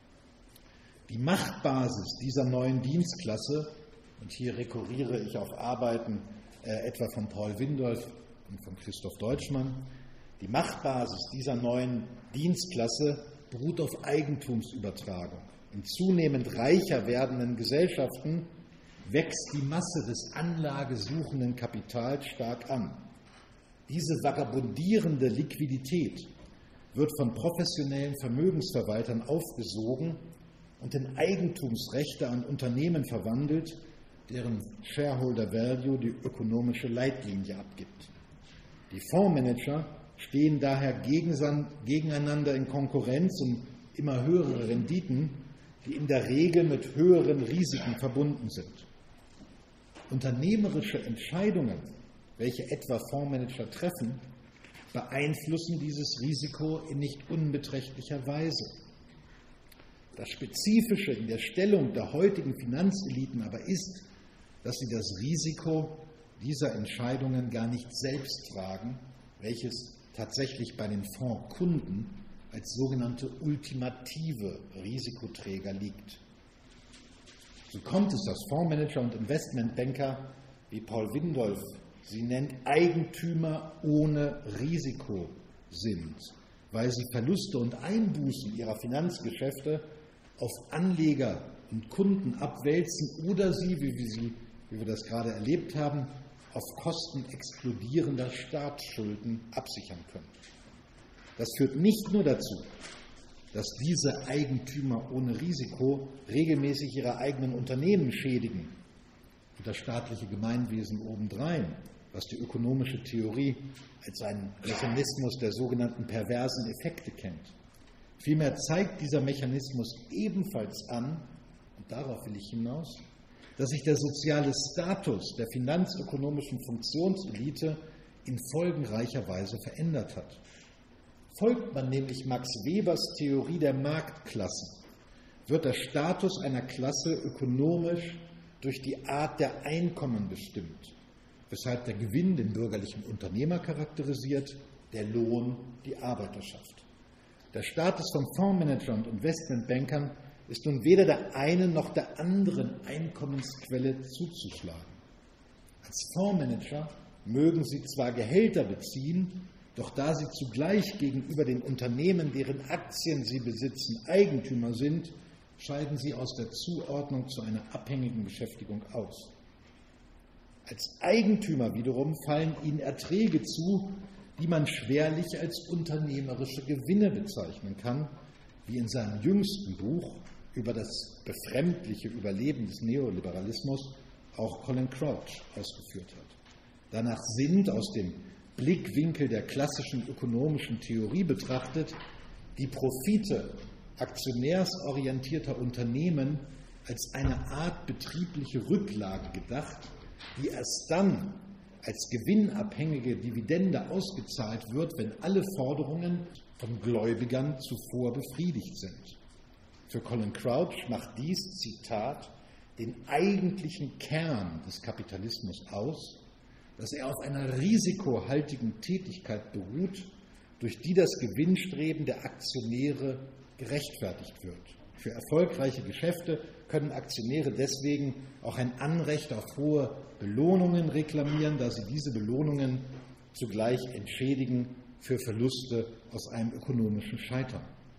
Speaker 3: Die Machtbasis dieser neuen Dienstklasse, und hier rekurriere ich auf Arbeiten äh, etwa von Paul Windolf und von Christoph Deutschmann, die Machtbasis dieser neuen Dienstklasse beruht auf Eigentumsübertragung. In zunehmend reicher werdenden Gesellschaften wächst die Masse des anlagesuchenden Kapitals stark an. Diese vagabundierende Liquidität wird von professionellen Vermögensverwaltern aufgesogen und in Eigentumsrechte an Unternehmen verwandelt, deren Shareholder Value die ökonomische Leitlinie abgibt. Die Fondsmanager stehen daher gegeneinander in Konkurrenz um immer höhere Renditen, die in der Regel mit höheren Risiken verbunden sind. Unternehmerische Entscheidungen, welche etwa Fondsmanager treffen, beeinflussen dieses Risiko in nicht unbeträchtlicher Weise. Das Spezifische in der Stellung der heutigen Finanzeliten aber ist, dass sie das Risiko dieser Entscheidungen gar nicht selbst tragen, welches tatsächlich bei den Fondskunden als sogenannte ultimative Risikoträger liegt. So kommt es, dass Fondsmanager und Investmentbanker, wie Paul Windolf sie nennt, Eigentümer ohne Risiko sind, weil sie Verluste und Einbußen ihrer Finanzgeschäfte auf Anleger und Kunden abwälzen oder sie, wie wir, sie, wie wir das gerade erlebt haben, auf Kosten explodierender Staatsschulden absichern können. Das führt nicht nur dazu, dass diese Eigentümer ohne Risiko regelmäßig ihre eigenen Unternehmen schädigen und das staatliche Gemeinwesen obendrein, was die ökonomische Theorie als einen Mechanismus der sogenannten perversen Effekte kennt. Vielmehr zeigt dieser Mechanismus ebenfalls an, und darauf will ich hinaus, dass sich der soziale Status der finanzökonomischen Funktionselite in folgenreicher Weise verändert hat. Folgt man nämlich Max Webers Theorie der Marktklassen, wird der Status einer Klasse ökonomisch durch die Art der Einkommen bestimmt, weshalb der Gewinn den bürgerlichen Unternehmer charakterisiert, der Lohn die Arbeiterschaft. Der Status von Fondsmanagern und Investmentbankern ist nun weder der einen noch der anderen Einkommensquelle zuzuschlagen. Als Fondsmanager mögen sie zwar Gehälter beziehen, doch da sie zugleich gegenüber den Unternehmen, deren Aktien sie besitzen, Eigentümer sind, scheiden sie aus der Zuordnung zu einer abhängigen Beschäftigung aus. Als Eigentümer wiederum fallen ihnen Erträge zu, die man schwerlich als unternehmerische Gewinne bezeichnen kann, wie in seinem jüngsten Buch über das befremdliche Überleben des Neoliberalismus auch Colin Crouch ausgeführt hat. Danach sind aus dem Blickwinkel der klassischen ökonomischen Theorie betrachtet die Profite aktionärsorientierter Unternehmen als eine Art betriebliche Rücklage gedacht, die erst dann als gewinnabhängige Dividende ausgezahlt wird, wenn alle Forderungen von Gläubigern zuvor befriedigt sind. Für Colin Crouch macht dies, Zitat, den eigentlichen Kern des Kapitalismus aus, dass er auf einer risikohaltigen Tätigkeit beruht, durch die das Gewinnstreben der Aktionäre gerechtfertigt wird. Für erfolgreiche Geschäfte können Aktionäre deswegen auch ein Anrecht auf hohe Belohnungen reklamieren, da sie diese Belohnungen zugleich entschädigen für Verluste aus einem ökonomischen Scheitern.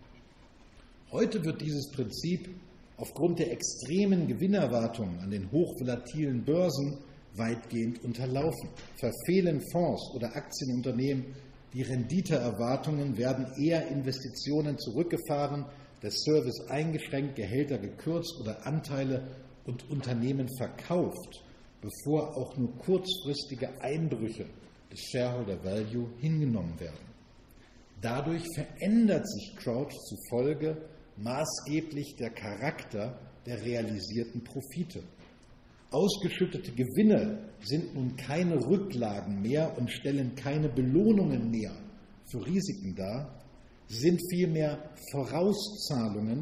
Speaker 3: Heute wird dieses Prinzip aufgrund der extremen Gewinnerwartungen an den hochvolatilen Börsen weitgehend unterlaufen. Verfehlen Fonds oder Aktienunternehmen die Renditeerwartungen, werden eher Investitionen zurückgefahren, der Service eingeschränkt, Gehälter gekürzt oder Anteile und Unternehmen verkauft, bevor auch nur kurzfristige Einbrüche des Shareholder Value hingenommen werden. Dadurch verändert sich Crouch zufolge maßgeblich der Charakter der realisierten Profite. Ausgeschüttete Gewinne sind nun keine Rücklagen mehr und stellen keine Belohnungen mehr für Risiken dar, sind vielmehr Vorauszahlungen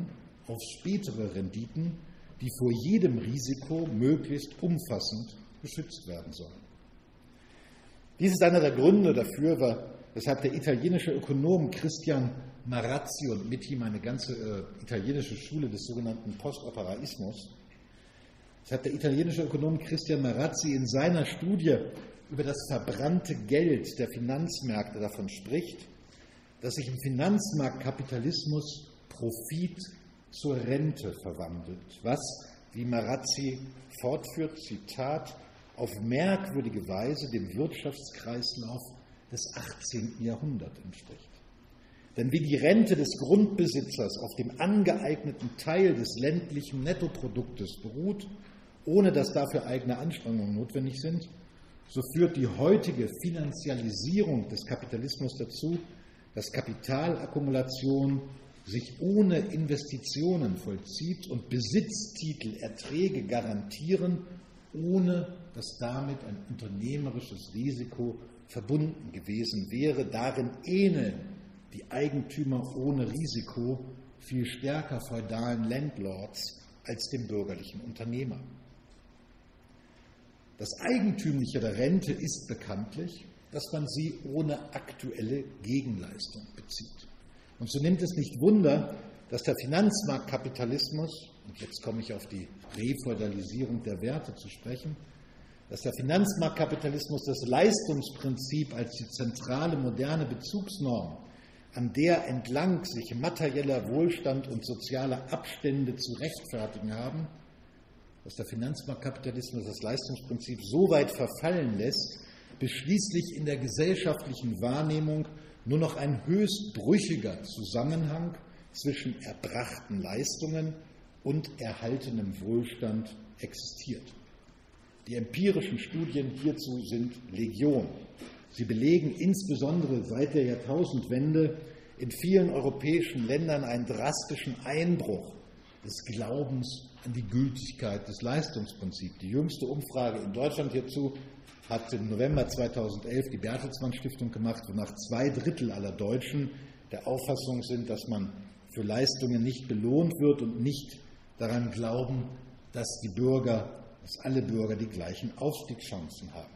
Speaker 3: auf spätere Renditen, die vor jedem Risiko möglichst umfassend geschützt werden sollen. Dies ist einer der Gründe dafür, weshalb der italienische Ökonom Christian Marazzi und mit ihm eine ganze äh, italienische Schule des sogenannten Postoperaismus, weshalb der italienische Ökonom Christian Marazzi in seiner Studie über das verbrannte Geld der Finanzmärkte davon spricht, dass sich im Finanzmarktkapitalismus Profit zur Rente verwandelt, was, wie Marazzi fortführt, Zitat, auf merkwürdige Weise dem Wirtschaftskreislauf des achtzehnten Jahrhunderts entspricht. Denn wie die Rente des Grundbesitzers auf dem angeeigneten Teil des ländlichen Nettoproduktes beruht, ohne dass dafür eigene Anstrengungen notwendig sind, so führt die heutige Finanzialisierung des Kapitalismus dazu, dass Kapitalakkumulation sich ohne Investitionen vollzieht und Besitztitel Erträge garantieren, ohne dass damit ein unternehmerisches Risiko verbunden gewesen wäre. Darin ähneln die Eigentümer ohne Risiko viel stärker feudalen Landlords als dem bürgerlichen Unternehmer. Das Eigentümliche der Rente ist bekanntlich, dass man sie ohne aktuelle Gegenleistung bezieht. Und so nimmt es nicht Wunder, dass der Finanzmarktkapitalismus, und jetzt komme ich auf die Refeudalisierung der Werte zu sprechen, dass der Finanzmarktkapitalismus das Leistungsprinzip als die zentrale moderne Bezugsnorm, an der entlang sich materieller Wohlstand und soziale Abstände zu rechtfertigen haben, dass der Finanzmarktkapitalismus das Leistungsprinzip so weit verfallen lässt, bis schließlich in der gesellschaftlichen Wahrnehmung nur noch ein höchst brüchiger Zusammenhang zwischen erbrachten Leistungen und erhaltenem Wohlstand existiert. Die empirischen Studien hierzu sind Legion. Sie belegen insbesondere seit der Jahrtausendwende in vielen europäischen Ländern einen drastischen Einbruch des Glaubens an die Gültigkeit des Leistungsprinzips. Die jüngste Umfrage in Deutschland hierzu hat im November zweitausendelf die Bertelsmann Stiftung gemacht, wonach zwei Drittel aller Deutschen der Auffassung sind, dass man für Leistungen nicht belohnt wird und nicht daran glauben, dass die Bürger, dass alle Bürger die gleichen Aufstiegschancen haben.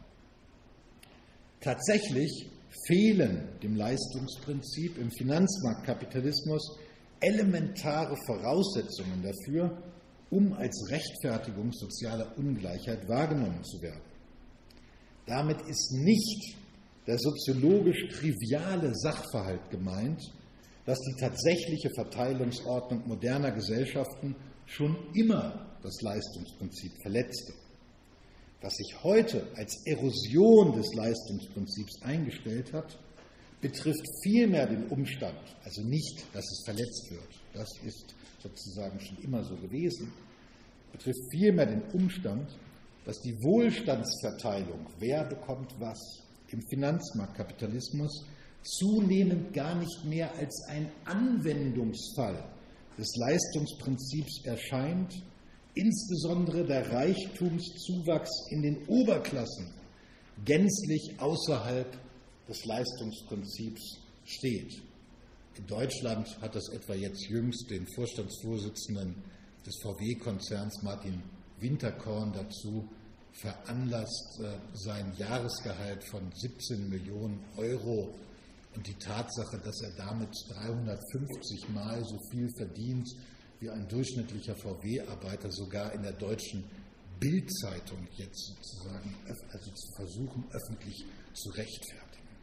Speaker 3: Tatsächlich fehlen dem Leistungsprinzip im Finanzmarktkapitalismus elementare Voraussetzungen dafür, um als Rechtfertigung sozialer Ungleichheit wahrgenommen zu werden. Damit ist nicht der soziologisch triviale Sachverhalt gemeint, dass die tatsächliche Verteilungsordnung moderner Gesellschaften schon immer das Leistungsprinzip verletzte. Was sich heute als Erosion des Leistungsprinzips eingestellt hat, betrifft vielmehr den Umstand, also nicht, dass es verletzt wird, das ist sozusagen schon immer so gewesen, betrifft vielmehr den Umstand, dass die Wohlstandsverteilung, wer bekommt was, im Finanzmarktkapitalismus zunehmend gar nicht mehr als ein Anwendungsfall des Leistungsprinzips erscheint, insbesondere der Reichtumszuwachs in den Oberklassen gänzlich außerhalb des Leistungsprinzips steht. In Deutschland hat das etwa jetzt jüngst den Vorstandsvorsitzenden des V W-Konzerns Martin Winterkorn dazu veranlasst, sein Jahresgehalt von siebzehn Millionen Euro und die Tatsache, dass er damit dreihundertfünfzig Mal so viel verdient wie ein durchschnittlicher V W-Arbeiter, sogar in der deutschen Bild-Zeitung jetzt sozusagen, also zu versuchen, öffentlich zu rechtfertigen.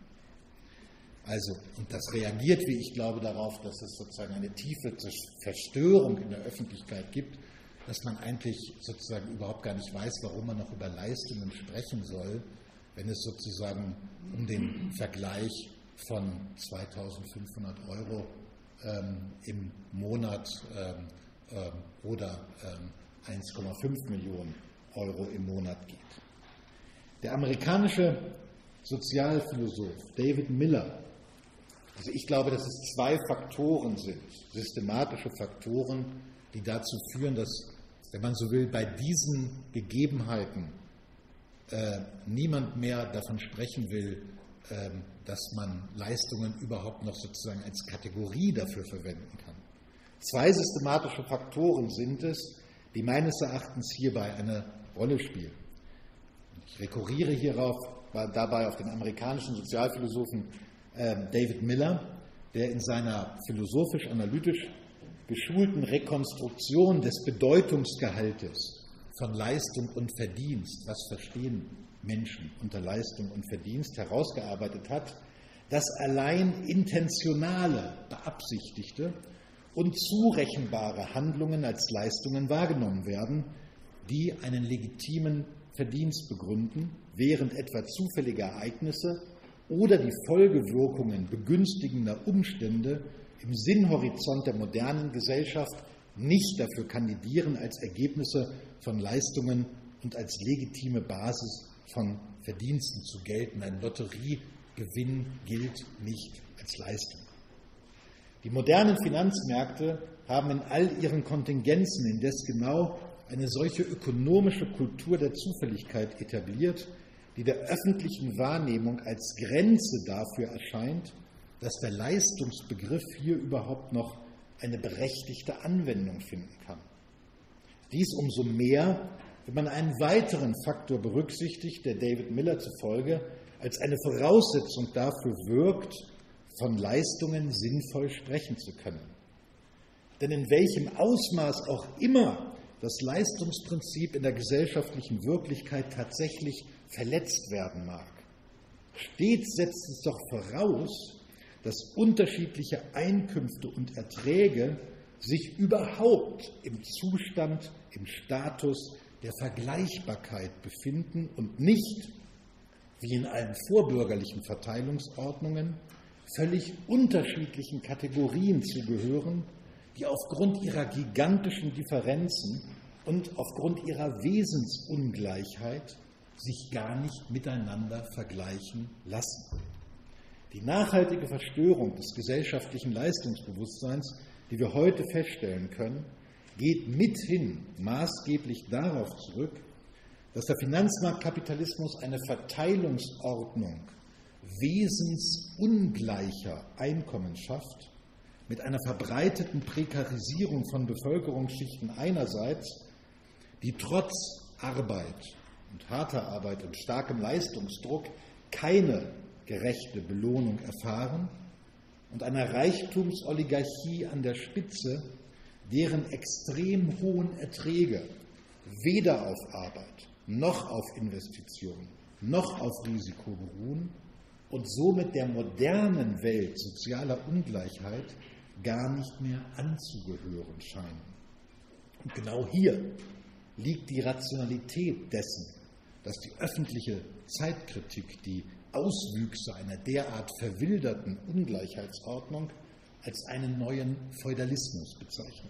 Speaker 3: Also, und das reagiert, wie ich glaube, darauf, dass es sozusagen eine tiefe Verstörung in der Öffentlichkeit gibt, dass man eigentlich sozusagen überhaupt gar nicht weiß, warum man noch über Leistungen sprechen soll, wenn es sozusagen um den Vergleich von zweitausendfünfhundert Euro ähm, im Monat ähm, ähm, oder ähm, eins Komma fünf Millionen Euro im Monat geht. Der amerikanische Sozialphilosoph David Miller, also ich glaube, dass es zwei Faktoren sind, systematische Faktoren, die dazu führen, dass, wenn man so will, bei diesen Gegebenheiten äh, niemand mehr davon sprechen will, äh, dass man Leistungen überhaupt noch sozusagen als Kategorie dafür verwenden kann. Zwei systematische Faktoren sind es, die meines Erachtens hierbei eine Rolle spielen. Ich rekurriere hierauf dabei auf den amerikanischen Sozialphilosophen äh, David Miller, der in seiner philosophisch-analytisch geschulten Rekonstruktion des Bedeutungsgehaltes von Leistung und Verdienst, was verstehen Menschen unter Leistung und Verdienst, herausgearbeitet hat, dass allein intentionale, beabsichtigte und zurechenbare Handlungen als Leistungen wahrgenommen werden, die einen legitimen Verdienst begründen, während etwa zufällige Ereignisse oder die Folgewirkungen begünstigender Umstände im Sinnhorizont der modernen Gesellschaft nicht dafür kandidieren, als Ergebnisse von Leistungen und als legitime Basis von Verdiensten zu gelten. Ein Lotteriegewinn gilt nicht als Leistung. Die modernen Finanzmärkte haben in all ihren Kontingenzen indes genau eine solche ökonomische Kultur der Zufälligkeit etabliert, die der öffentlichen Wahrnehmung als Grenze dafür erscheint, dass der Leistungsbegriff hier überhaupt noch eine berechtigte Anwendung finden kann. Dies umso mehr, wenn man einen weiteren Faktor berücksichtigt, der David Miller zufolge als eine Voraussetzung dafür wirkt, von Leistungen sinnvoll sprechen zu können. Denn in welchem Ausmaß auch immer das Leistungsprinzip in der gesellschaftlichen Wirklichkeit tatsächlich verletzt werden mag, stets setzt es doch voraus, dass unterschiedliche Einkünfte und Erträge sich überhaupt im Zustand, im Status der Vergleichbarkeit befinden und nicht, wie in allen vorbürgerlichen Verteilungsordnungen, völlig unterschiedlichen Kategorien zugehören, die aufgrund ihrer gigantischen Differenzen und aufgrund ihrer Wesensungleichheit sich gar nicht miteinander vergleichen lassen. Die nachhaltige Verstörung des gesellschaftlichen Leistungsbewusstseins, die wir heute feststellen können, geht mithin maßgeblich darauf zurück, dass der Finanzmarktkapitalismus eine Verteilungsordnung wesensungleicher Einkommen schafft, mit einer verbreiteten Prekarisierung von Bevölkerungsschichten einerseits, die trotz Arbeit und harter Arbeit und starkem Leistungsdruck keine gerechte Belohnung erfahren, und einer Reichtumsoligarchie an der Spitze, deren extrem hohen Erträge weder auf Arbeit noch auf Investitionen noch auf Risiko beruhen und somit der modernen Welt sozialer Ungleichheit gar nicht mehr anzugehören scheinen. Und genau hier liegt die Rationalität dessen, dass die öffentliche Zeitkritik die Auswüchse einer derart verwilderten Ungleichheitsordnung als einen neuen Feudalismus bezeichnet.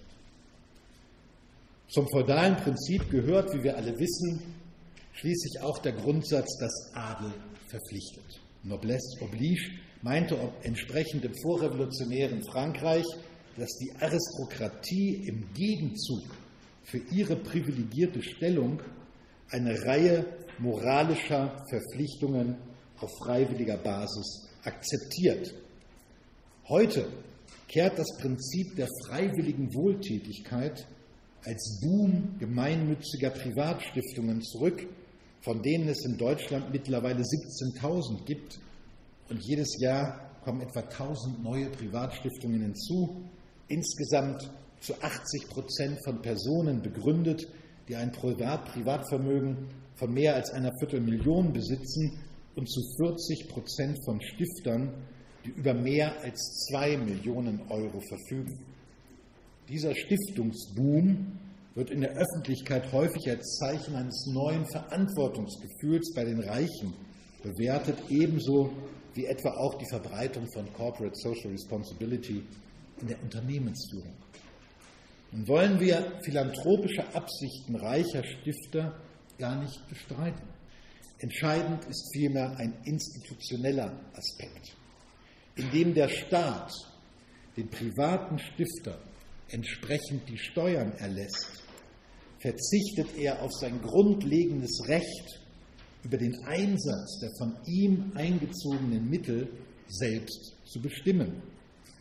Speaker 3: Zum feudalen Prinzip gehört, wie wir alle wissen, schließlich auch der Grundsatz, dass Adel verpflichtet. Noblesse oblige meinte ob entsprechend im vorrevolutionären Frankreich, dass die Aristokratie im Gegenzug für ihre privilegierte Stellung eine Reihe moralischer Verpflichtungen auf freiwilliger Basis akzeptiert. Heute kehrt das Prinzip der freiwilligen Wohltätigkeit als Boom gemeinnütziger Privatstiftungen zurück, von denen es in Deutschland mittlerweile siebzehntausend gibt, und jedes Jahr kommen etwa tausend neue Privatstiftungen hinzu, insgesamt zu achtzig Prozent von Personen begründet, die ein Privat- Privatvermögen von mehr als einer Viertelmillion besitzen, und zu vierzig Prozent von Stiftern, die über mehr als zwei Millionen Euro verfügen. Dieser Stiftungsboom wird in der Öffentlichkeit häufig als Zeichen eines neuen Verantwortungsgefühls bei den Reichen bewertet, ebenso wie etwa auch die Verbreitung von Corporate Social Responsibility in der Unternehmensführung. Nun wollen wir philanthropische Absichten reicher Stifter gar nicht bestreiten. Entscheidend ist vielmehr ein institutioneller Aspekt, in dem der Staat den privaten Stiftern entsprechend die Steuern erlässt, verzichtet er auf sein grundlegendes Recht, über den Einsatz der von ihm eingezogenen Mittel selbst zu bestimmen.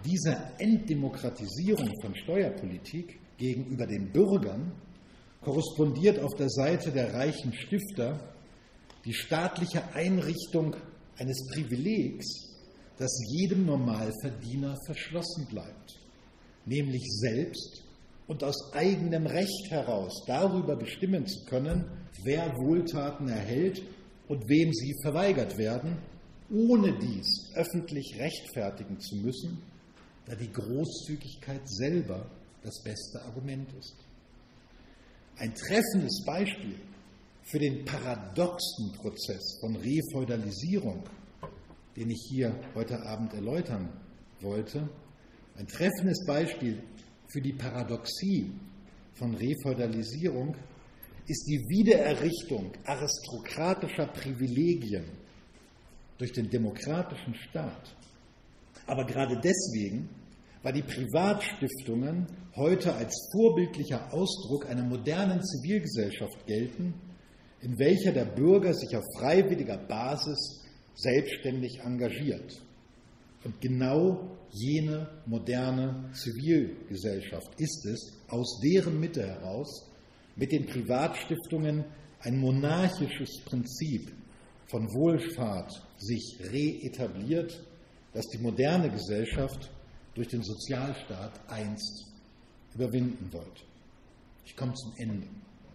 Speaker 3: Dieser Entdemokratisierung von Steuerpolitik gegenüber den Bürgern korrespondiert auf der Seite der reichen Stifter die staatliche Einrichtung eines Privilegs, das jedem Normalverdiener verschlossen bleibt, nämlich selbst und aus eigenem Recht heraus darüber bestimmen zu können, wer Wohltaten erhält und wem sie verweigert werden, ohne dies öffentlich rechtfertigen zu müssen, da die Großzügigkeit selber das beste Argument ist. Ein treffendes Beispiel für den paradoxen Prozess von Refeudalisierung, den ich hier heute Abend erläutern wollte, ein treffendes Beispiel für die Paradoxie von Refeudalisierung ist die Wiedererrichtung aristokratischer Privilegien durch den demokratischen Staat. Aber gerade deswegen, weil die Privatstiftungen heute als vorbildlicher Ausdruck einer modernen Zivilgesellschaft gelten, in welcher der Bürger sich auf freiwilliger Basis selbstständig engagiert. Und genau jene moderne Zivilgesellschaft ist es, aus deren Mitte heraus mit den Privatstiftungen ein monarchisches Prinzip von Wohlfahrt sich reetabliert, das die moderne Gesellschaft durch den Sozialstaat einst überwinden wollte. Ich komme zum Ende.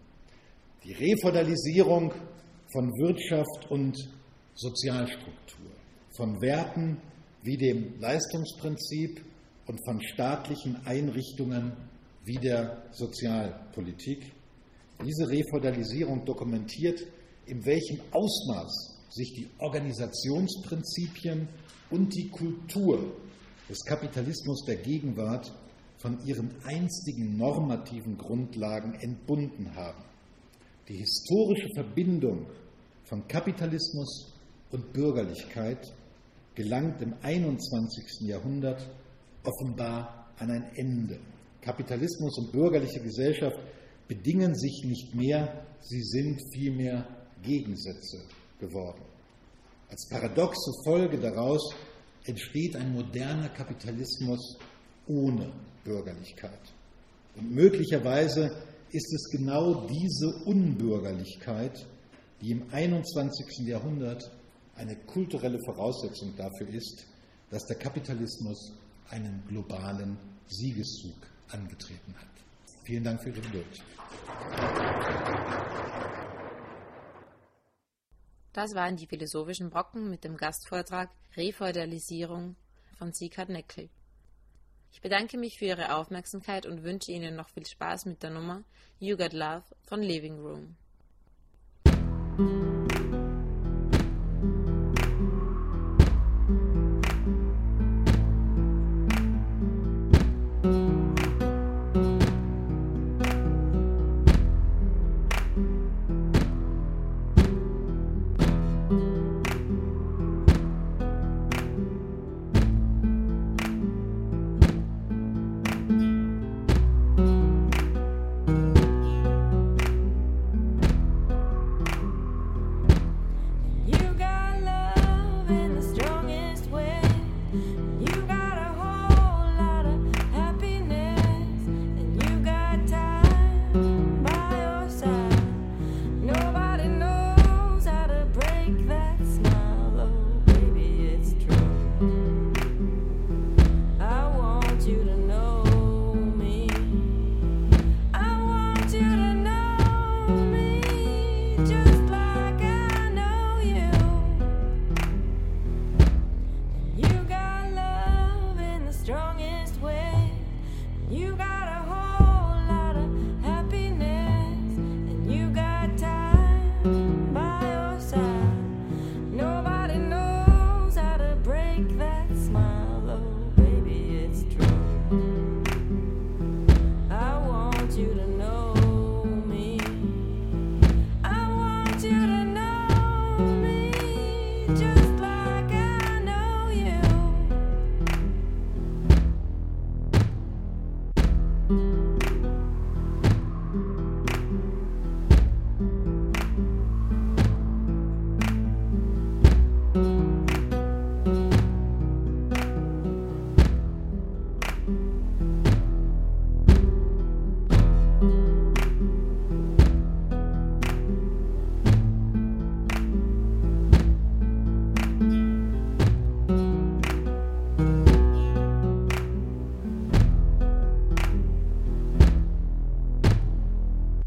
Speaker 3: Die Refeudalisierung von Wirtschaft und Sozialstruktur, von Werten wie dem Leistungsprinzip und von staatlichen Einrichtungen wie der Sozialpolitik. Diese Refeudalisierung dokumentiert, in welchem Ausmaß sich die Organisationsprinzipien und die Kultur des Kapitalismus der Gegenwart von ihren einstigen normativen Grundlagen entbunden haben. Die historische Verbindung von Kapitalismus und Bürgerlichkeit gelangt im einundzwanzigsten Jahrhundert offenbar an ein Ende. Kapitalismus und bürgerliche Gesellschaft bedingen sich nicht mehr, sie sind vielmehr Gegensätze geworden. Als paradoxe Folge daraus entsteht ein moderner Kapitalismus ohne Bürgerlichkeit. Und möglicherweise ist es genau diese Unbürgerlichkeit, die im einundzwanzigsten Jahrhundert eine kulturelle Voraussetzung dafür ist, dass der Kapitalismus einen globalen Siegeszug angetreten hat. Vielen Dank für Ihre Geduld.
Speaker 2: Das waren die philosophischen Brocken mit dem Gastvortrag Refeudalisierung von Sieghard Neckel. Ich bedanke mich für Ihre Aufmerksamkeit und wünsche Ihnen noch viel Spaß mit der Nummer You Got Love von Living Room.